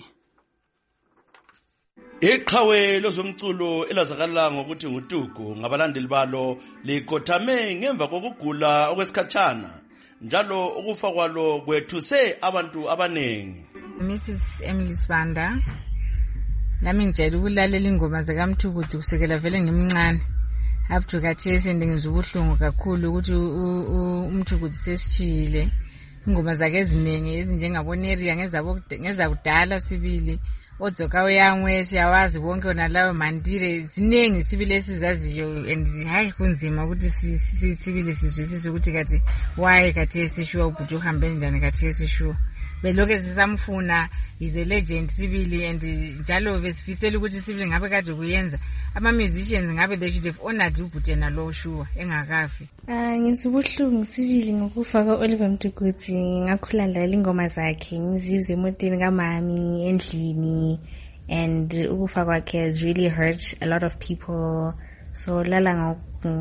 Iqhawe lozomculo elazakala ngokuthi nguTugu ngabalandeli balo likhothame ngemva kokugula okwesikhatshana, njalo ukufa kwalo kwethuse abantu abanengi. Missus Emily Sibanda, nami ngijela ukulalela ingoma zakaMthukuzi kusekela vele ngimncane. Up to khathesi ngizwe ubuhlungu kakhulu ukuthi uMthukuzi sesishile. Ingoma zakhe eziningi ezinjengaboneria ngezabo ngezakudala sibili. Odzoka uyangwe siyawazi bonke onalawo mandire ziningi sibili esizaziyo, and hayi kunzima ukuthi sibili sizwisise ukuthi kathi why khathesi sure ubhuti uhambe njani khathesi sure. Beloke sisamfuna is a legend sibili, and njalo besifisela ukuthi sibili ngabe kade kuyenza ama musicians ngabe they should have honored ubhuti nalo sure engakafi. Ah ngisubuhlungu sibili ngokufa kaOliver Mtukudzi, ngakhula ndala ingoma zakhe ngizizwe emotini kamami endlini, and ukufa kwakhe has really hurt a lot of people. So lala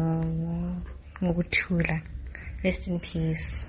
ngokuthula. Rest in peace.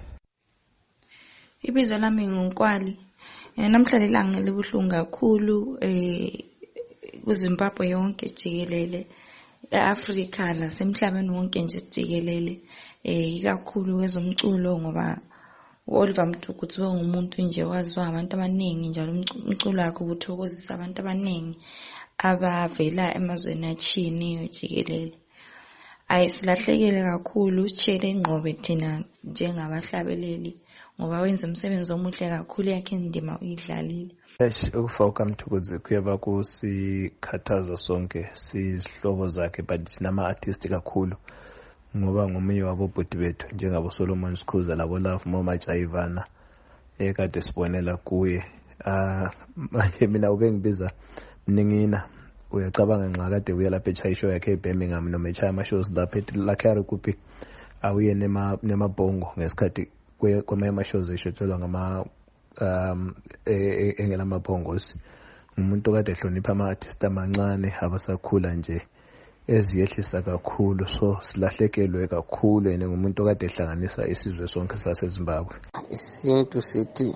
Ibizo lami nguNkwali. Namhlanje ilanga libuhlungu kakhulu eh kuZimbabwe yonke jikelele, eAfrika nasemhlabeni wonke nje jikelele, eh ikakhulu kwezomculo ngoba uOliver Mtukudzi ungumuntu nje waziwa abantu abaningi, njalo umculo wakhe uthokozisa abantu abaningi abavela emazweni atshiyeneyo jikelele. Ayisilahlekele kakhulu, sitshele ingqobe thina njengabahlabeleli ngoba wenza umsebenzi omuhle kakhulu, yakhe indima uyidlalile. Eish, ukufa kukaMtukudzi kuyaba kusikhathaza sonke sihlobo zakhe, but nama-artist kakhulu ngoba ngomunye wabobhuti bethu njengabo Solomon Skhuza labo Love Mama Jaivana ekade sibonela kuye. Ah manje mina ube ngibiza mningina, uyacabanga nxa kade uya lapha eChai show yakhe eBirmingham noma eChai ama shows lapha eLakari kuphi awuye nema nemabhongo ngesikhathi kwamanye ama-shows eshotshelwa ngama um engelamabhongosi. Umuntu kade ehlonipha ama-artist amancane abasakhula nje eziyehlisa kakhulu, so silahlekelwe kakhulu yena ngumuntu kade ehlanganisa isizwe sonke saseZimbabwe. Isintu sithi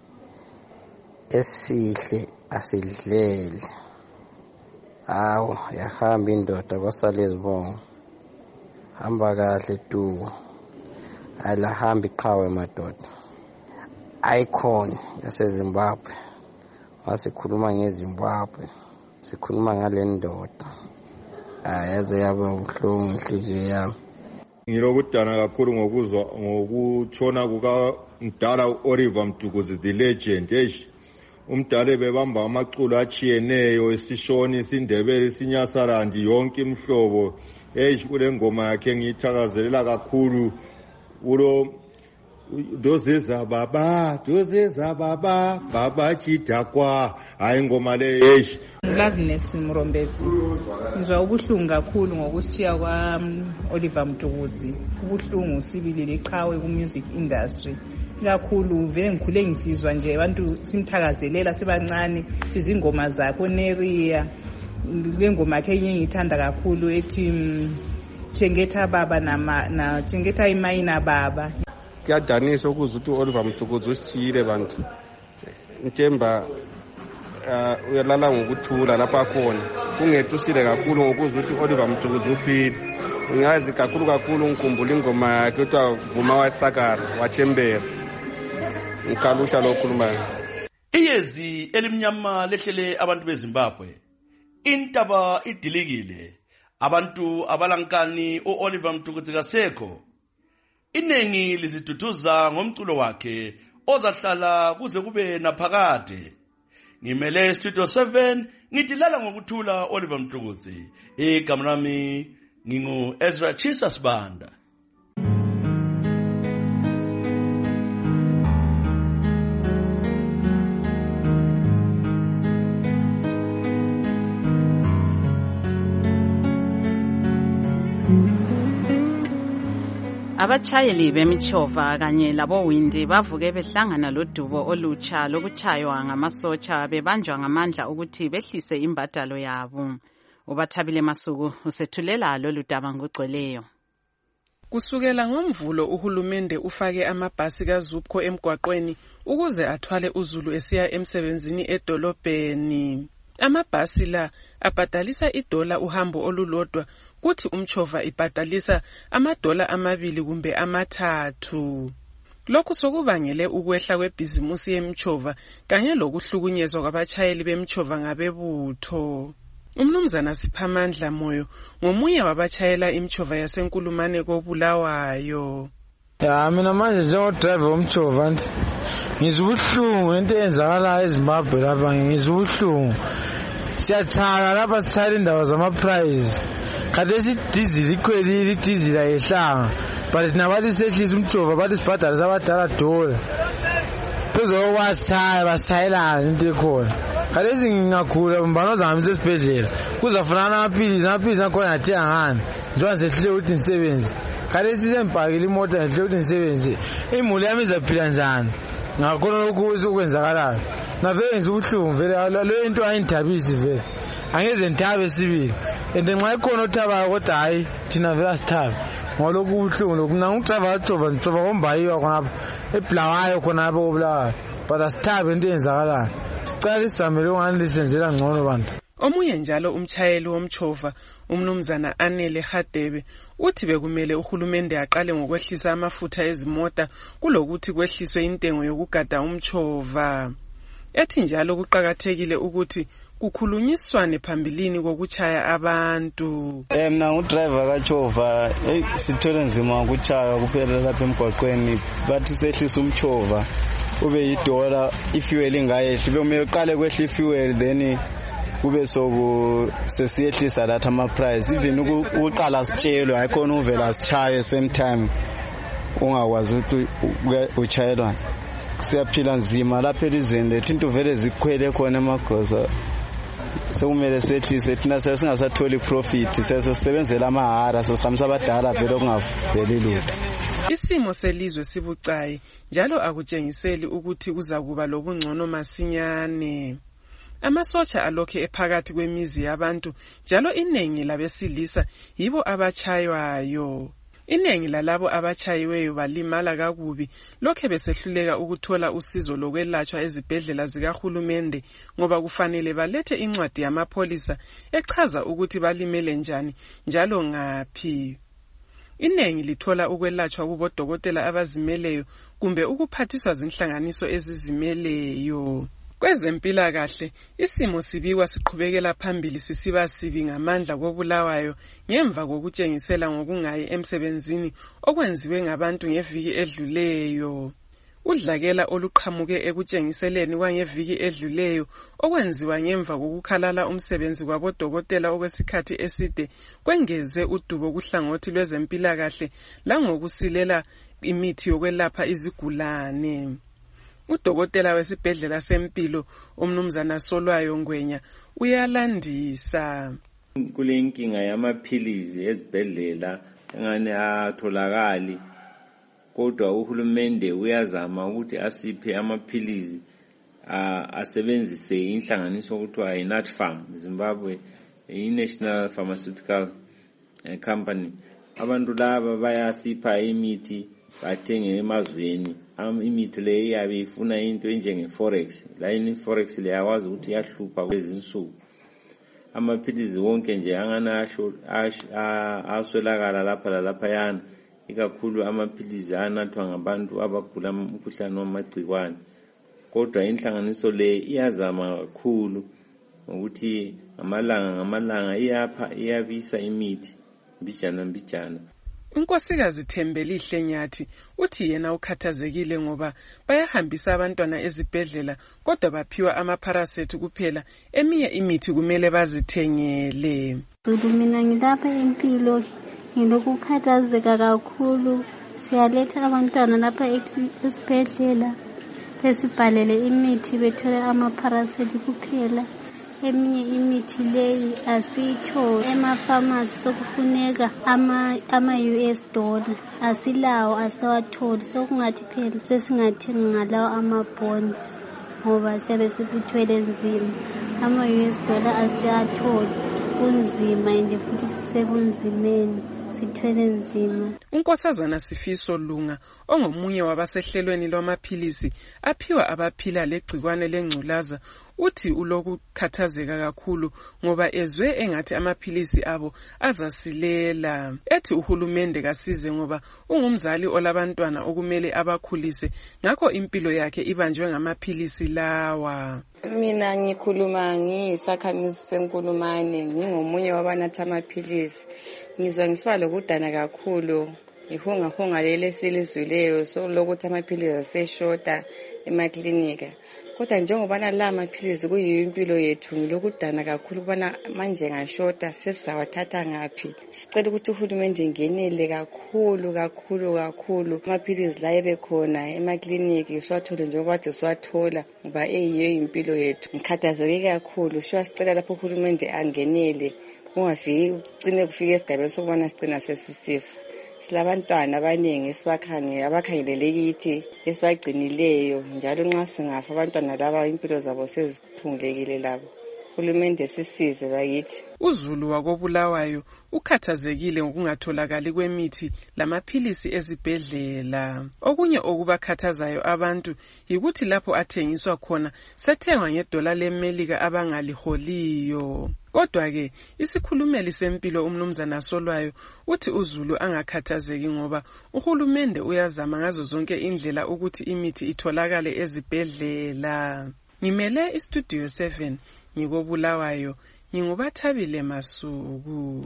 esihle asidlele, awu yahamba indoda kwasala izibongo, hamba kahle tu alahamba iqhawe madoda. Icon yaseZimbabwe, wasikhuluma ngeZimbabwe, sikhuluma ngale ndoda ayaze yaba ubuhlungu inhliziyo yami. Ngilokudana kakhulu ngokuzwa ngokutshona kuka mdala uOliver Mtukudzi the legend. Eish, umdala bebamba amaculo achiyeneyo, esishoni, isindebele, isinyasarandi, yonke imhlobo. Eish, kule ngoma yakhe ngiyithakazelela kakhulu. Ulo dozeza baba dozeza baba baba chidakwa hayi ngoma le. Eish, Gladness Murombezi, ngizwa ubuhlungu kakhulu ngokusithiya kwa Oliver Mtukudzi. Ubuhlungu sibili liqhawe ku music industry kakhulu, vele ngikhule ngisizwa nje abantu simthakazelela sibancane, sizwe ingoma zakhe Neria, le ngoma yakhe enye ngithanda kakhulu ethi Chengeta baba na na Chengeta imayina baba. Kuyadanisa ukuzwa ukuthi uOliver Mtukudzi usithiyile bantu. Nthemba uh, uyalala ngokuthula lapha khona. Kungethushile kakhulu ngokuzwa ukuthi uOliver Mtukudzi ufile. Ngazi kakhulu kakhulu ngikhumbula ingoma yakhe kuthiwa Vuma waSakara waChembera. Ngikalusha lokhulumayo. Iyezi elimnyama lehlele abantu beZimbabwe. Intaba idilikile. abantu abalankani u-Oliver Mtukudzi kasekho. Inengi liziduduza ngomculo wakhe ozahlala kuze kube naphakade. Ngimele Studio seven ngidilala ngokuthula Oliver Mtukudzi. Igama lami ngingu Ezra Chisa Sibanda. Abachayeli bemichova kanye labowindi bavuke behlangana lodubo olutsha lokuchaywa ngamasotsha bebanjwa ngamandla ukuthi behlise imbadalo yabo. Ubathabile Masuku usethulela lolu daba ngogcweleyo. Kusukela ngomvulo uhulumende ufake amabhasi kaZupco emgwaqweni ukuze athwale uZulu esiya emsebenzini edolobheni. Amabhasi la abhadalisa idola uhambo olulodwa kuthi umchova ibhadalisa amadola amabili kumbe amathathu. Lokhu sokubangele ukwehla kwebhizimusi yemchova kanye lokuhlukunyezwa kwabachayeli bemchova ngabebutho. Umnumzana Siphamandla Moyo ngomunye wabachayela imchova yasenkulumane koBulawayo. Ya mina manje njengodriver womchova ngizubuhlungu into eyenzakala eZimbabwe lapha ngizubuhlungu. Siyathaka lapha sithayela indawo zama-prize. Khathesi idizili ikhwelile idizili ayehlanga. But thina bathi sehlisa umchova bathi sibhadalisa abadala dola. Phezu kokwasithaya basithayelana into ekhona. Khathesi ngingagula mbano zihambisa esibhedlela. Kuzafunana amaphilisi amaphilisi akhona athenga ngani. Njengoba sehlile ukuthi nisebenze. Khathesi sempakile imota ngihle ukuthi nisebenze. Imuli yami izaphila njani? Ngakhona lokhu ukwenzakalayo. Navele ngizubuhlungu vele leyo into ayindithabisi vele. Angeze ngithabe sibili. Ende nxa ikhona othabayo kodwa hayi thina vele asithabe. Ngolokhu ubuhlungu lokhu mina ngidriver kaTsova ngitshova kombayiwa khonapha eBulawayo khonapha koBulawayo. But asithabe into eyenzakalayo. Sicela isizamele ungani lisenzela ngcono bantu. Omunye njalo umchayeli womchova umnumzana Anele Hadebe uthi bekumele uhulumende aqale ngokwehlisa amafutha ezimota kulokuthi kwehliswe intengo yokugada umchova. Ethi njalo kuqhakathekile ukuthi kukhulunyiswane phambilini kokuchaya abantu. Eh mina ngudriver kaChova sithole nzima ukuchaya kuphela lapha emgwaqweni bathi sehlisa umchova ube yidola ifuel ingayehli bekumele uqale kwehla ifuel then kube soku sesiyehlisa latha ama price even ukuqala sitshelwe ayikhona uvela asichaye same time ungakwazi ukuthi uchayelwa. Siyaphila nzima lapha elizweni lethu into vele zikhwele khona emagoza sekumele sehlise thina sesingasatholi profit sesebenzela amahara sesihambisa abadala vele okungaveli lutho. Isimo selizwe sibucayi njalo akutshengiseli ukuthi kuzakuba lobungcono masinyane. Amasotsha alokhe ephakathi kwemizi yabantu njalo inengi labesilisa yibo abachaywayo. Inengi lalabo abachayiweyo balimala kakubi lokhe besehluleka ukuthola usizo lokwelatshwa ezibhedlela zikahulumende ngoba kufanele balethe incwadi yamapholisa echaza ukuthi balimele njani njalo ngaphi. Inengi lithola ukwelatshwa kubodokotela abazimeleyo kumbe ukuphathiswa zinhlanganiso ezizimeleyo. Kwezempilakahle isimo sibikwa siqhubekela phambili sisiba sibi ngamandla koBulawayo ngemva kokutshengisela ngokungayi emsebenzini okwenziwe ngabantu ngeviki edluleyo. Udlakela oluqhamuke ekutshengiseleni kwangeviki edluleyo okwenziwa ngemva kokukhalala umsebenzi kwabodokotela okwesikhathi eside kwengeze udubo kuhlangothi lwezempilakahle langokusilela imithi yokwelapha izigulane. Udokotela wesibhedlela sempilo umnumzana Solwayo Ngwenya uyalandisa. Kule inkinga yamaphilizi ezibhedlela engane atholakali kodwa uhulumende uyazama ukuthi asiphe amaphilizi asebenzise inhlanganiso okuthiwa yiNatfarm Zimbabwe i-National Pharmaceutical Company. Abantu laba bayasipha imithi bathenge emazweni. Imithi le iyabe ifuna into enjenge forex la ini forex le yawazi ukuthi yahlupha kwezinsuku. Amaphilizi wonke nje angana aswelakala lapha lalapha yana ikakhulu amaphilizi anathwa ngabantu abagula umkhuhlane wamagciwane. Kodwa inhlanganiso le iyazama kakhulu ngokuthi ngamalanga ngamalanga iyapha iyabisa imithi mbijana mbijana. Unkosikazi Thembelihle Nyathi uthi yena ukhathazekile ngoba bayahambisa abantwana ezibhedlela kodwa baphiwa amaparasite kuphela, eminye imithi kumele bazithengele. Mina ngilapha impilo ngilokukhathazeka kakhulu, siyaletha abantwana lapha esibhedlela besibhalele imithi bethole amaparasite kuphela, eminye imithi leyi asiyitholi emafamasi, sokufuneka ama-U S dollar asilawo asiwatholi, sokungathi phela sesingathenga ngalawo ama-bonds ngoba siyabe sesithwele nzima, ama-U S dollar asiyatholi, kunzima ende futhi sisebunzimeni, sithwele nzima. Unkosazana Sifiso Lunga ongomunye wabasehlelweni lwamaphilisi aphiwa abaphila legcikwane lengculaza uthi ulokukhathazeka kakhulu ngoba ezwe engathi amaphilisi abo azasilela. Ethi uhulumende kasize ngoba ungumzali olabantwana okumele abakhulise, ngakho impilo yakhe ibanjwe ngamaphilisi lawa. Mina ngikhuluma ngiyisakhamizi seNkulumane, ngingomunye wabanatha amaphilisi. Ngizwa ngisiba lokudana kakhulu, ngihungahunga leli silizwileyo sokulokuthi amaphilisi aseshota emaklinika. Kodwa njengobana la amaphilisi kuyiyo impilo yethu, ngilokudana kakhulu ubona manje ngashota sesizawathatha ngaphi. Sicela ukuthi uhulumende ngenele kakhulu kakhulu kakhulu amaphilisi la ebekhona emakliniki siwathole njengoba kade siwathola ngoba eyiyo impilo yethu. Ngikhathazeke kakhulu, sho sicela lapho uhulumende angenele, kungafiki ugcine kufika esigabeni sokubona sigcina sesisifa. Silabantwana abaningi sibakhangele abakhangelele kithi esibagcinileyo, njalo nxa singafa abantwana laba impilo zabo seziphungulekile labo. Uhulumende sisize bakithi. uZulu wakobulawayo ukhathazekile ngokungatholakali kwemithi lamaphilisi ezibhedlela. Okunye okubakhathazayo abantu yikuthi lapho athengiswa khona sethengwa ngedola leMelika abangaliholiyo. Kodwa ke isikhulumeli sempilo umnumzana Solwayo uthi uZulu angakhathazeki ngoba uhulumende uyazama ngazo zonke indlela ukuthi imithi itholakale ezibhedlela. Ngimele iStudio seven ngikobulawayo, ngingubathabile Masuku.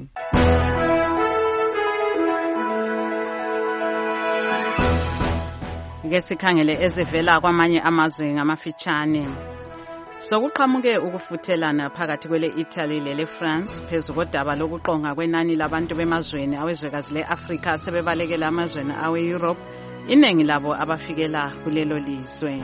Ke sikhangele ezivela kwamanye amazwe ngamafitshane. Sokuqhamuke ukufuthelana phakathi kwele Italy lele France phezu kodaba lokuqonga kwenani labantu bemazweni awezwekazi leAfrika sebebalekela amazweni awe Europe, iningi labo abafikela kulelo lizwe.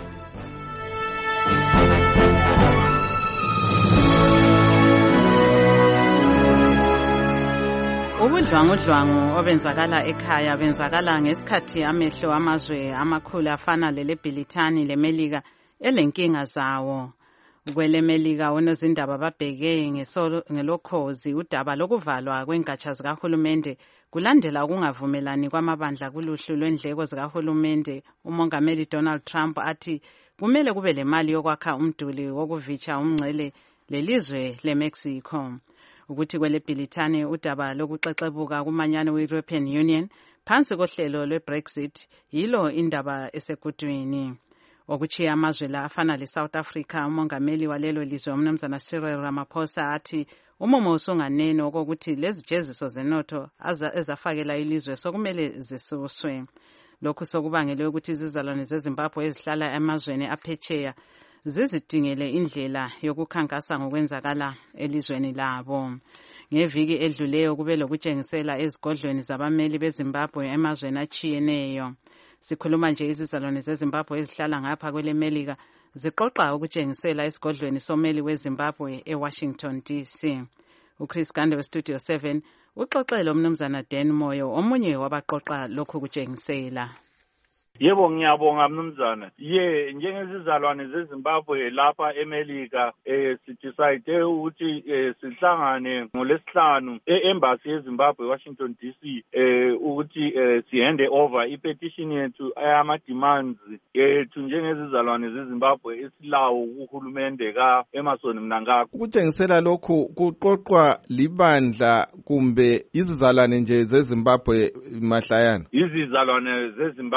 Ubudlwangudlwangu obenzakala ekhaya benzakala ngesikhathi amehlo amazwe amakhulu afana lele Britani leMelika elenkinga zawo. Kwele Melika onozindaba babheke ngelokhozi udaba lokuvalwa kwengatsha zikahulumende kulandela ukungavumelani kwamabandla kuluhlu lwendleko zikahulumende. Umongameli Donald Trump athi kumele kube lemali yokwakha umduli wokuvitsha umngcele lelizwe leMexico. Ukuthi kwele Britani udaba lokuxexebuka kumanyano we-European Union phansi kohlelo lwe-Brexit yilo indaba esegudwini. Okuchiya amazwe la afana le-South Africa, umongameli walelo lizwe umnumzana Cyril Ramaphosa athi umumo usunganeno okokuthi lezi jeziso zenotho ezafakela ilizwe sokumele zisuswe. Lokhu sokubangele ukuthi izizalwane zeZimbabwe ezihlala emazweni aphetsheya zizidingele indlela yokukhankasa ngokwenzakala elizweni labo. Ngeviki edluleyo kube lokutshengisela ezigodlweni zabameli beZimbabwe emazweni achiyeneyo. Sikhuluma nje izizalwane zeZimbabwe ezihlala ngapha kwele Melika ziqoqa ukutshengisela esigodlweni someli weZimbabwe eWashington D C. uChris Gande weStudio seven uxoxele umnumzana Dan Moyo omunye wabaqoqa lokhu kutshengisela. Yebo ngiyabonga mnumzana. Ye njengezizalwane zeZimbabwe lapha eMelika eh sidecide ukuthi sihlangane ngolesihlanu eembassy yeZimbabwe Washington D C eh ukuthi sihande over ipetition yethu ayama demands yethu njengezizalwane zeZimbabwe esilawo uhulumende ka Emerson Mnangagwa. Ukutshengisela lokhu kuqoqwa libandla kumbe izizalwane nje zeZimbabwe mahlayana? Izizalwane zeZimbabwe nje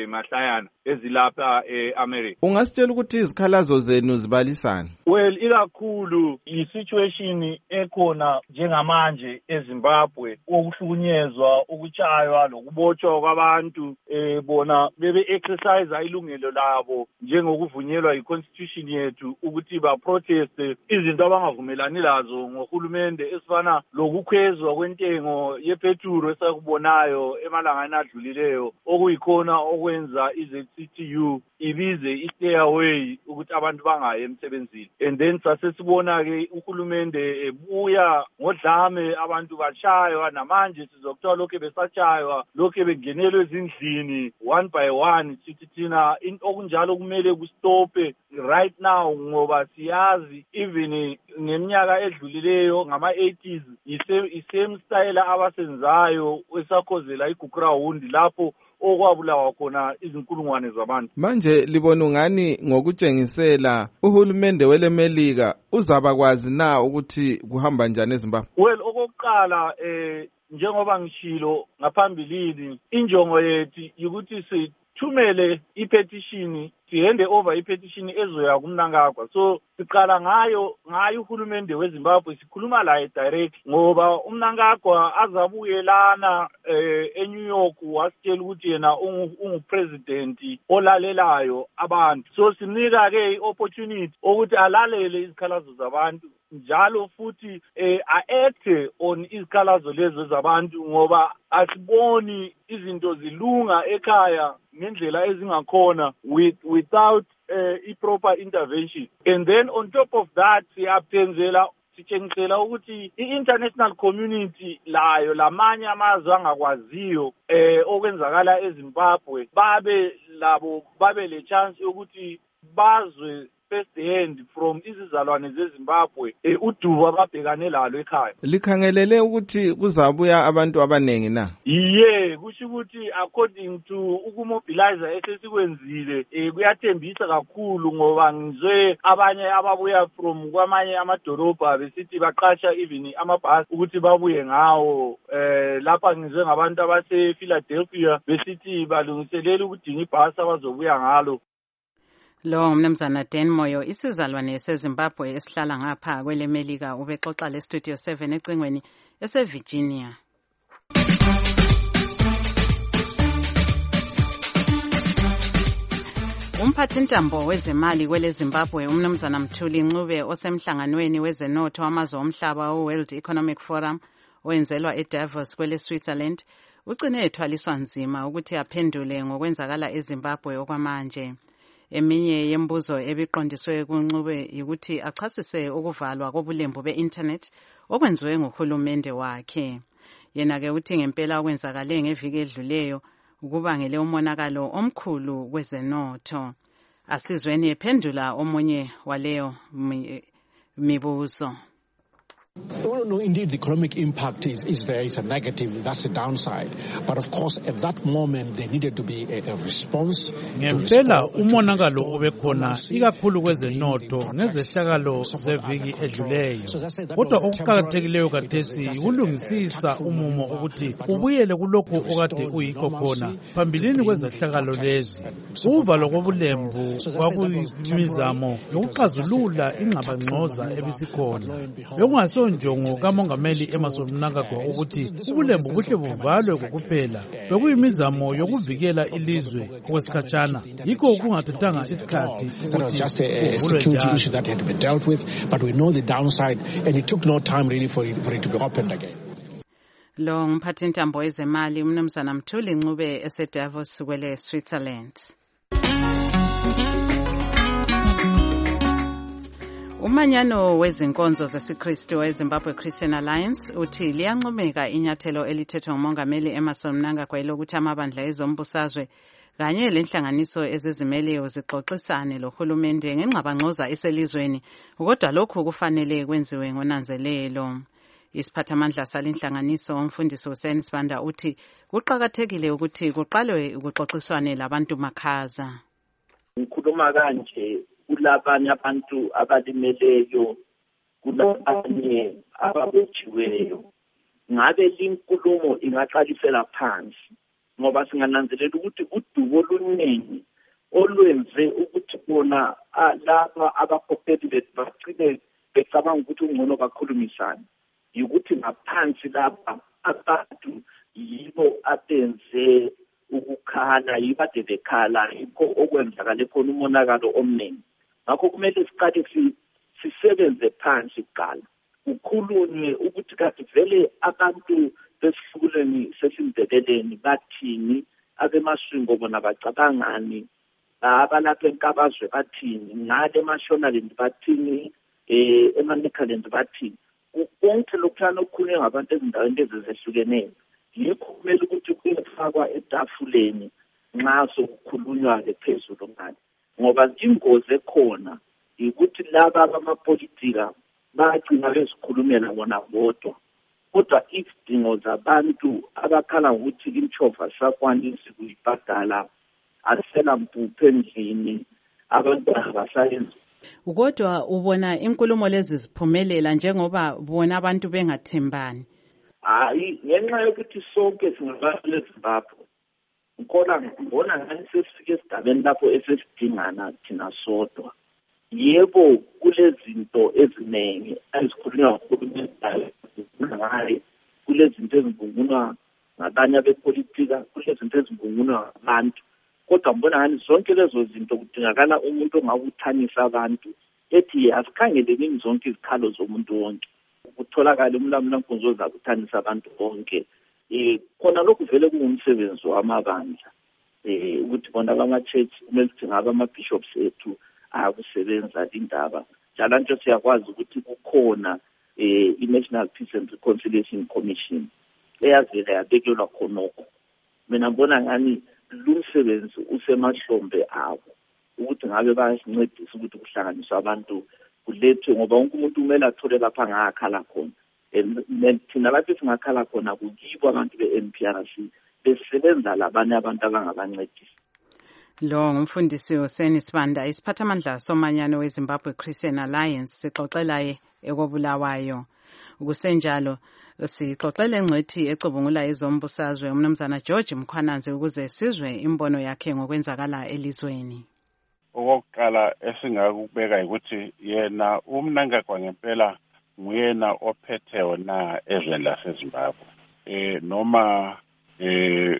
nje mahlayana ezilapha eAmerica. Ungasitshela ukuthi izikhalazo zenu zibalisana? Well, ikakhulu i-situation ekhona njengamanje eZimbabwe okuhlukunyezwa, ukuchaywa lokubotshwa kwabantu eh bona bebe exercise ilungelo labo njengokuvunyelwa i-constitution yethu ukuthi ba protest izinto abangavumelani lazo ngohulumende esifana lokukhwezwa kwentengo yepetrol esakubonayo emalangeni adlulileyo okuyikhona okwenza iZ C T U ibize i-stay away ukuthi abantu bangaye emsebenzini. And then sasesibona ke uhulumende ebuya ngodlame abantu bachaywa namanje sizokuthola lokho besachaywa lokho bengenelwe ezindlini one by one sithi thina into okunjalo kumele kustope right now ngoba siyazi even ngeminyaka edlulileyo ngama eighties isame style abasenzayo esakhozela igugrawundi lapho okwabulawa khona izinkulungwane zabantu. Manje libona ungani ngokutshengisela uhulumende welemelika uzabakwazi na ukuthi kuhamba njani eZimbabwe? Well, okokuqala eh njengoba ngishilo ngaphambilini injongo yethu ukuthi sithumele ipetition sihende over ipetition ezoya kuMnangagwa. So siqala ngayo ngayo uhulumende weZimbabwe sikhuluma laye direct ngoba uMnangagwa azabuyelana eh eNew York wasitshela ukuthi yena ungu president olalelayo abantu. So sinika ke opportunity ukuthi alalele izikhalazo zabantu njalo futhi eh a-act on izikhalazo lezo zabantu ngoba asiboni izinto zilunga ekhaya ngendlela ezingakhona with without uh, i-proper intervention. And then on top of that siyabenzela sitshengisela ukuthi i-international community layo lamanye amazwe angakwaziyo eh okwenzakala eZimbabwe babe labo babe le chance ukuthi bazwe first hand from izizalwane zeZimbabwe eh udubo ababhekane lalo ekhaya. Likhangelele ukuthi kuzabuya abantu abanengi na? Yeah, kusho ukuthi according to ukumobilize esesikwenzile eh kuyathembisa kakhulu ngoba ngizwe abanye ababuya from kwamanye amadolobha besithi baqasha even amabhasi ukuthi babuye ngawo eh lapha ngizwe ngabantu abase Philadelphia besithi balungiselela ukudinga ibhasi abazobuya ngalo. Lo umnumzana Dan Moyo isizalwane seZimbabwe esihlala ngapha kwelemelika ubexoxa le Studio seven ecingweni eseVirginia. Umphathintambo wezemali kwele Zimbabwe umnumzana Mthuli Ncube osemhlanganweni wezenotho wamazwe omhlaba weWorld Economic Forum owenzelwa eDavos kwele Switzerland ugcine ethwaliswa nzima ukuthi aphendule ngokwenzakala eZimbabwe okwamanje. Eminye yembuzo ebiqondiswe kuNcube ukuthi achasise ukuvalwa kobulembu be-internet okwenziwe nguhulumende wakhe. Yena ke uthi ngempela okwenzakale ngeviki edluleyo ukubangele umonakalo omkhulu kwezenotho. Asizweni ephendula omunye waleyo mibuzo. No, no, indeed, the economic impact is, is there, is a negative, that's the downside. But of course, at that moment, there needed to be a, a response. Ngempela umonakalo obekhona ikakhulu kwezenotho ngezehlakalo zeviki edluleyo. Kodwa okuqakathekileyo kathesi ukulungisisa umumo ukuthi ubuyele kulokho okade kuyikho khona phambilini kwezehlakalo lezi. Uvalo kobulembu kwakuyimizamo yokuxazulula ingxabangxoza ebisikhona. Bekungaso njongo kamongameli Emmerson Mnangagwa ukuthi ubulembu buhle buvalwe kokuphela bekuyimizamo yokuvikela ilizwe okwesikhatshana yikho kungathathanga isikhathi ukuthi just a security issue that had to be dealt with, but we know the downside and it took no time really for it, for it to be opened again. Lo umphathintambo wezemali umnumzana Mthuli Ncube eseDavos kwele Switzerland. Umanyano wezinkonzo zesiKristu eZimbabwe Christian Alliance uthi liyancomeka inyathelo elithethwe ngumongameli Emmerson Mnangagwa lokuthi amabandla ezombusazwe kanye lenhlanganiso ezizimeleyo zixoxisane lohulumende ngengxabangxoza eselizweni kodwa lokhu kufanele kwenziwe ngonanzelelo. Isiphathamandla salinhlanganiso umfundisi Hussein Sibanda uthi kuqhakathekile ukuthi kuqalwe ukuxoxiswane labantu makhaza. Ngikhuluma kanje kulabanye abantu abalimeleyo kulabanye ababotshiweyo ngabe linkulumo ingaqalisela phansi ngoba singananzelela ukuthi udubo oluningi olwenze ukuthi bona laba abakhokheli bethu bagcine becabanga ukuthi ungcono bakhulumisane ukuthi ngaphansi lapha abantu yibo abenze ukukhala yibade bekhala yikho okwenzakala khona umonakalo omningi. Ngakho kumele siqale sisebenze phansi kuqala ukhulunywe ukuthi kathi vele abantu besihluleni sesindebeleni bathini, abemaswingo bona bacabangani, abalapha enkabazwe bathini, ngale eMashonaland bathini, eh eManicaland bathini. Konke lokuhlala okukhulunywa ngabantu ezindaweni ezehlukeneyo yikho kumele ukuthi kuyefakwa etafuleni nxa sokukhulunywa-ke phezulu ngani, ngoba ingozi ekhona ukuthi laba abamapolitika bagcina bezikhulumela bona bodwa, kodwa izidingo zabantu abakhala ngokuthi imtshova sakwanisi kuyibhadala, asela mpuphu endlini, abantwana basayenza. Kodwa ubona inkulumo lezi ziphumelela njengoba bona abantu bengathembani? Hayi, ngenxa yokuthi sonke singabantu leZimbabwe ngikona ngibona ngani sesifike esigabeni lapho esesidingana thina sodwa. Yebo kulezinto eziningi ezikhulunywa ngayo, kulezinto ezibungunwa ngabanye abepolitika, kulezinto ezibungunwa ngabantu, kodwa mbona ngani zonke lezo zinto kudingakala umuntu ongakuthanisa abantu ethi asikhangeleni zonke izikhalo zomuntu wonke, kutholakala umlamulankunzi ozakuthanisa abantu bonke. Eh khona lokhu vele kungumsebenzi wamabandla, eh ukuthi bona bama-church kumele ukuthi ngaba ama-bishops ethu akusebenza indaba njalo nje siyakwazi ukuthi kukhona eh i-National Peace and Reconciliation Commission eyavela yabekelwa khonokho. Mina ngibona ngani lumsebenzi usemahlombe abo ukuthi ngabe bayasincedisa ukuthi kuhlanganiswe abantu kulethwe, ngoba wonke umuntu kumele athole lapha ngakhala khona. Thina lapho singakhala khona kukibo abantu be-N P R C besebenza labanye abantu abangabancedisa. Lo ngumfundisi uSeni Sibanda, isiphathamandla somanyano weZimbabwe Christian Alliance, sixoxelaye ekobulawayo. Kusenjalo sixoxele ngcwethi ecubungula izombusazwe umnumzana George Mkhwananzi ukuze sizwe imbono yakhe ngokwenzakala elizweni. Okokuqala esingakubeka ukuthi yena uMnangagwa ngempela nguyena ophethe wona ezweni laseZimbabwe. Eh noma eh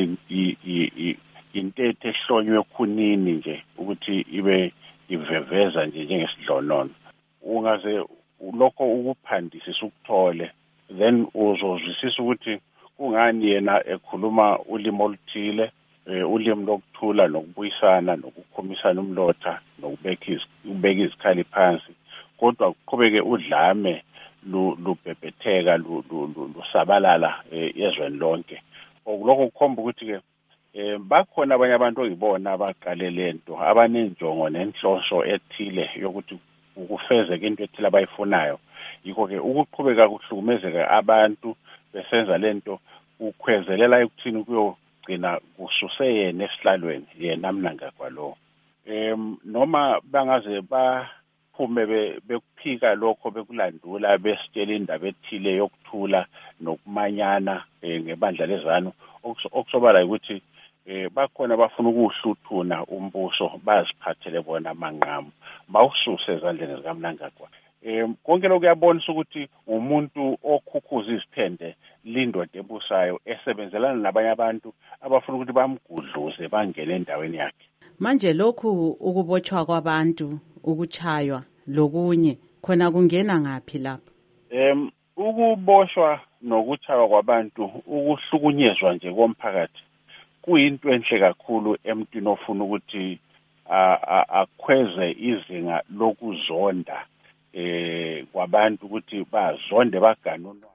intethe ehlonywe khunini nje ukuthi ibe iveveza nje njengesidlonono. Ungaze lokho ukuphandisisa ukuthole, then uzozwisisa ukuthi kungani yena ekhuluma ulimo oluthile, ulimi lokuthula nokubuyisana nokukhomisana umlotha nokubeka ubeka izikhali phansi, kodwa kuqhubeke udlame lubhebhetheka lusabalala ezweni lonke. Okulokho kukhomba ukuthi ke Eh bakhona abanye abantu ongibona abaqale lento abanenjongo nenhloso ethile yokuthi ukufezeka into ethile abayifunayo. Yikho ke ukuqhubeka kuhlukumezeka abantu besenza lento ukhwezelela ekuthini kuyogcina kususe yena esihlalweni yena Mnangagwa lo. Em noma bangaze baphume bekuphika lokho bekulandula besitshela indaba ethile yokuthula nokumanyana ngebandla lezanu, okusobala ukuthi eh bakhona bafuna ukuhluthuna umbuso baziphathele bona amanqamu bawususe ezandleni zikaMnangagwa. Eh konke lokho kuyabonisa ukuthi umuntu okhukhuza izithende lindoda ebusayo esebenzelana nabanye abantu abafuna ukuthi bamgudluze bangene endaweni yakhe. Manje lokhu ukubotshwa kwabantu, ukuchaywa lokunye khona kungena ngapi lapha? Em ukuboshwa nokuchaywa kwabantu, ukuhlukunyezwa nje komphakathi kuyinto enhle kakhulu emntwini ofuna ukuthi akhweze izinga lokuzonda eh kwabantu ukuthi bazonde baganunwa.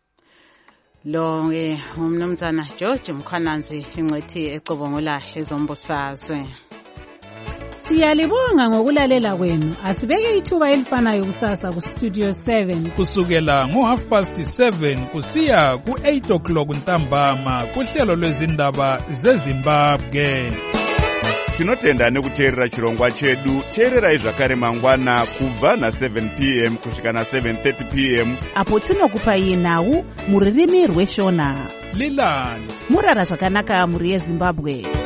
Lo eh umnumzana George Mkhwananzi ingcwethi ecubungula ezombusazwe. Siyalibonga ngokulalela kwenu. Asibeke ithuba elifanayo kusasa ku Studio seven kusukela ngo half past seven kusiya ku eight o'clock ntambama kuhlelo lwezindaba zeZimbabwe. tinotenda nekuteerera chirongwa chedu. Teererai zvakare mangwana kubva na seven p m kusvika na seven thirty p m apo tinokupai nhau muririmi rweshona. Lilani murara zvakanaka muri yeZimbabwe.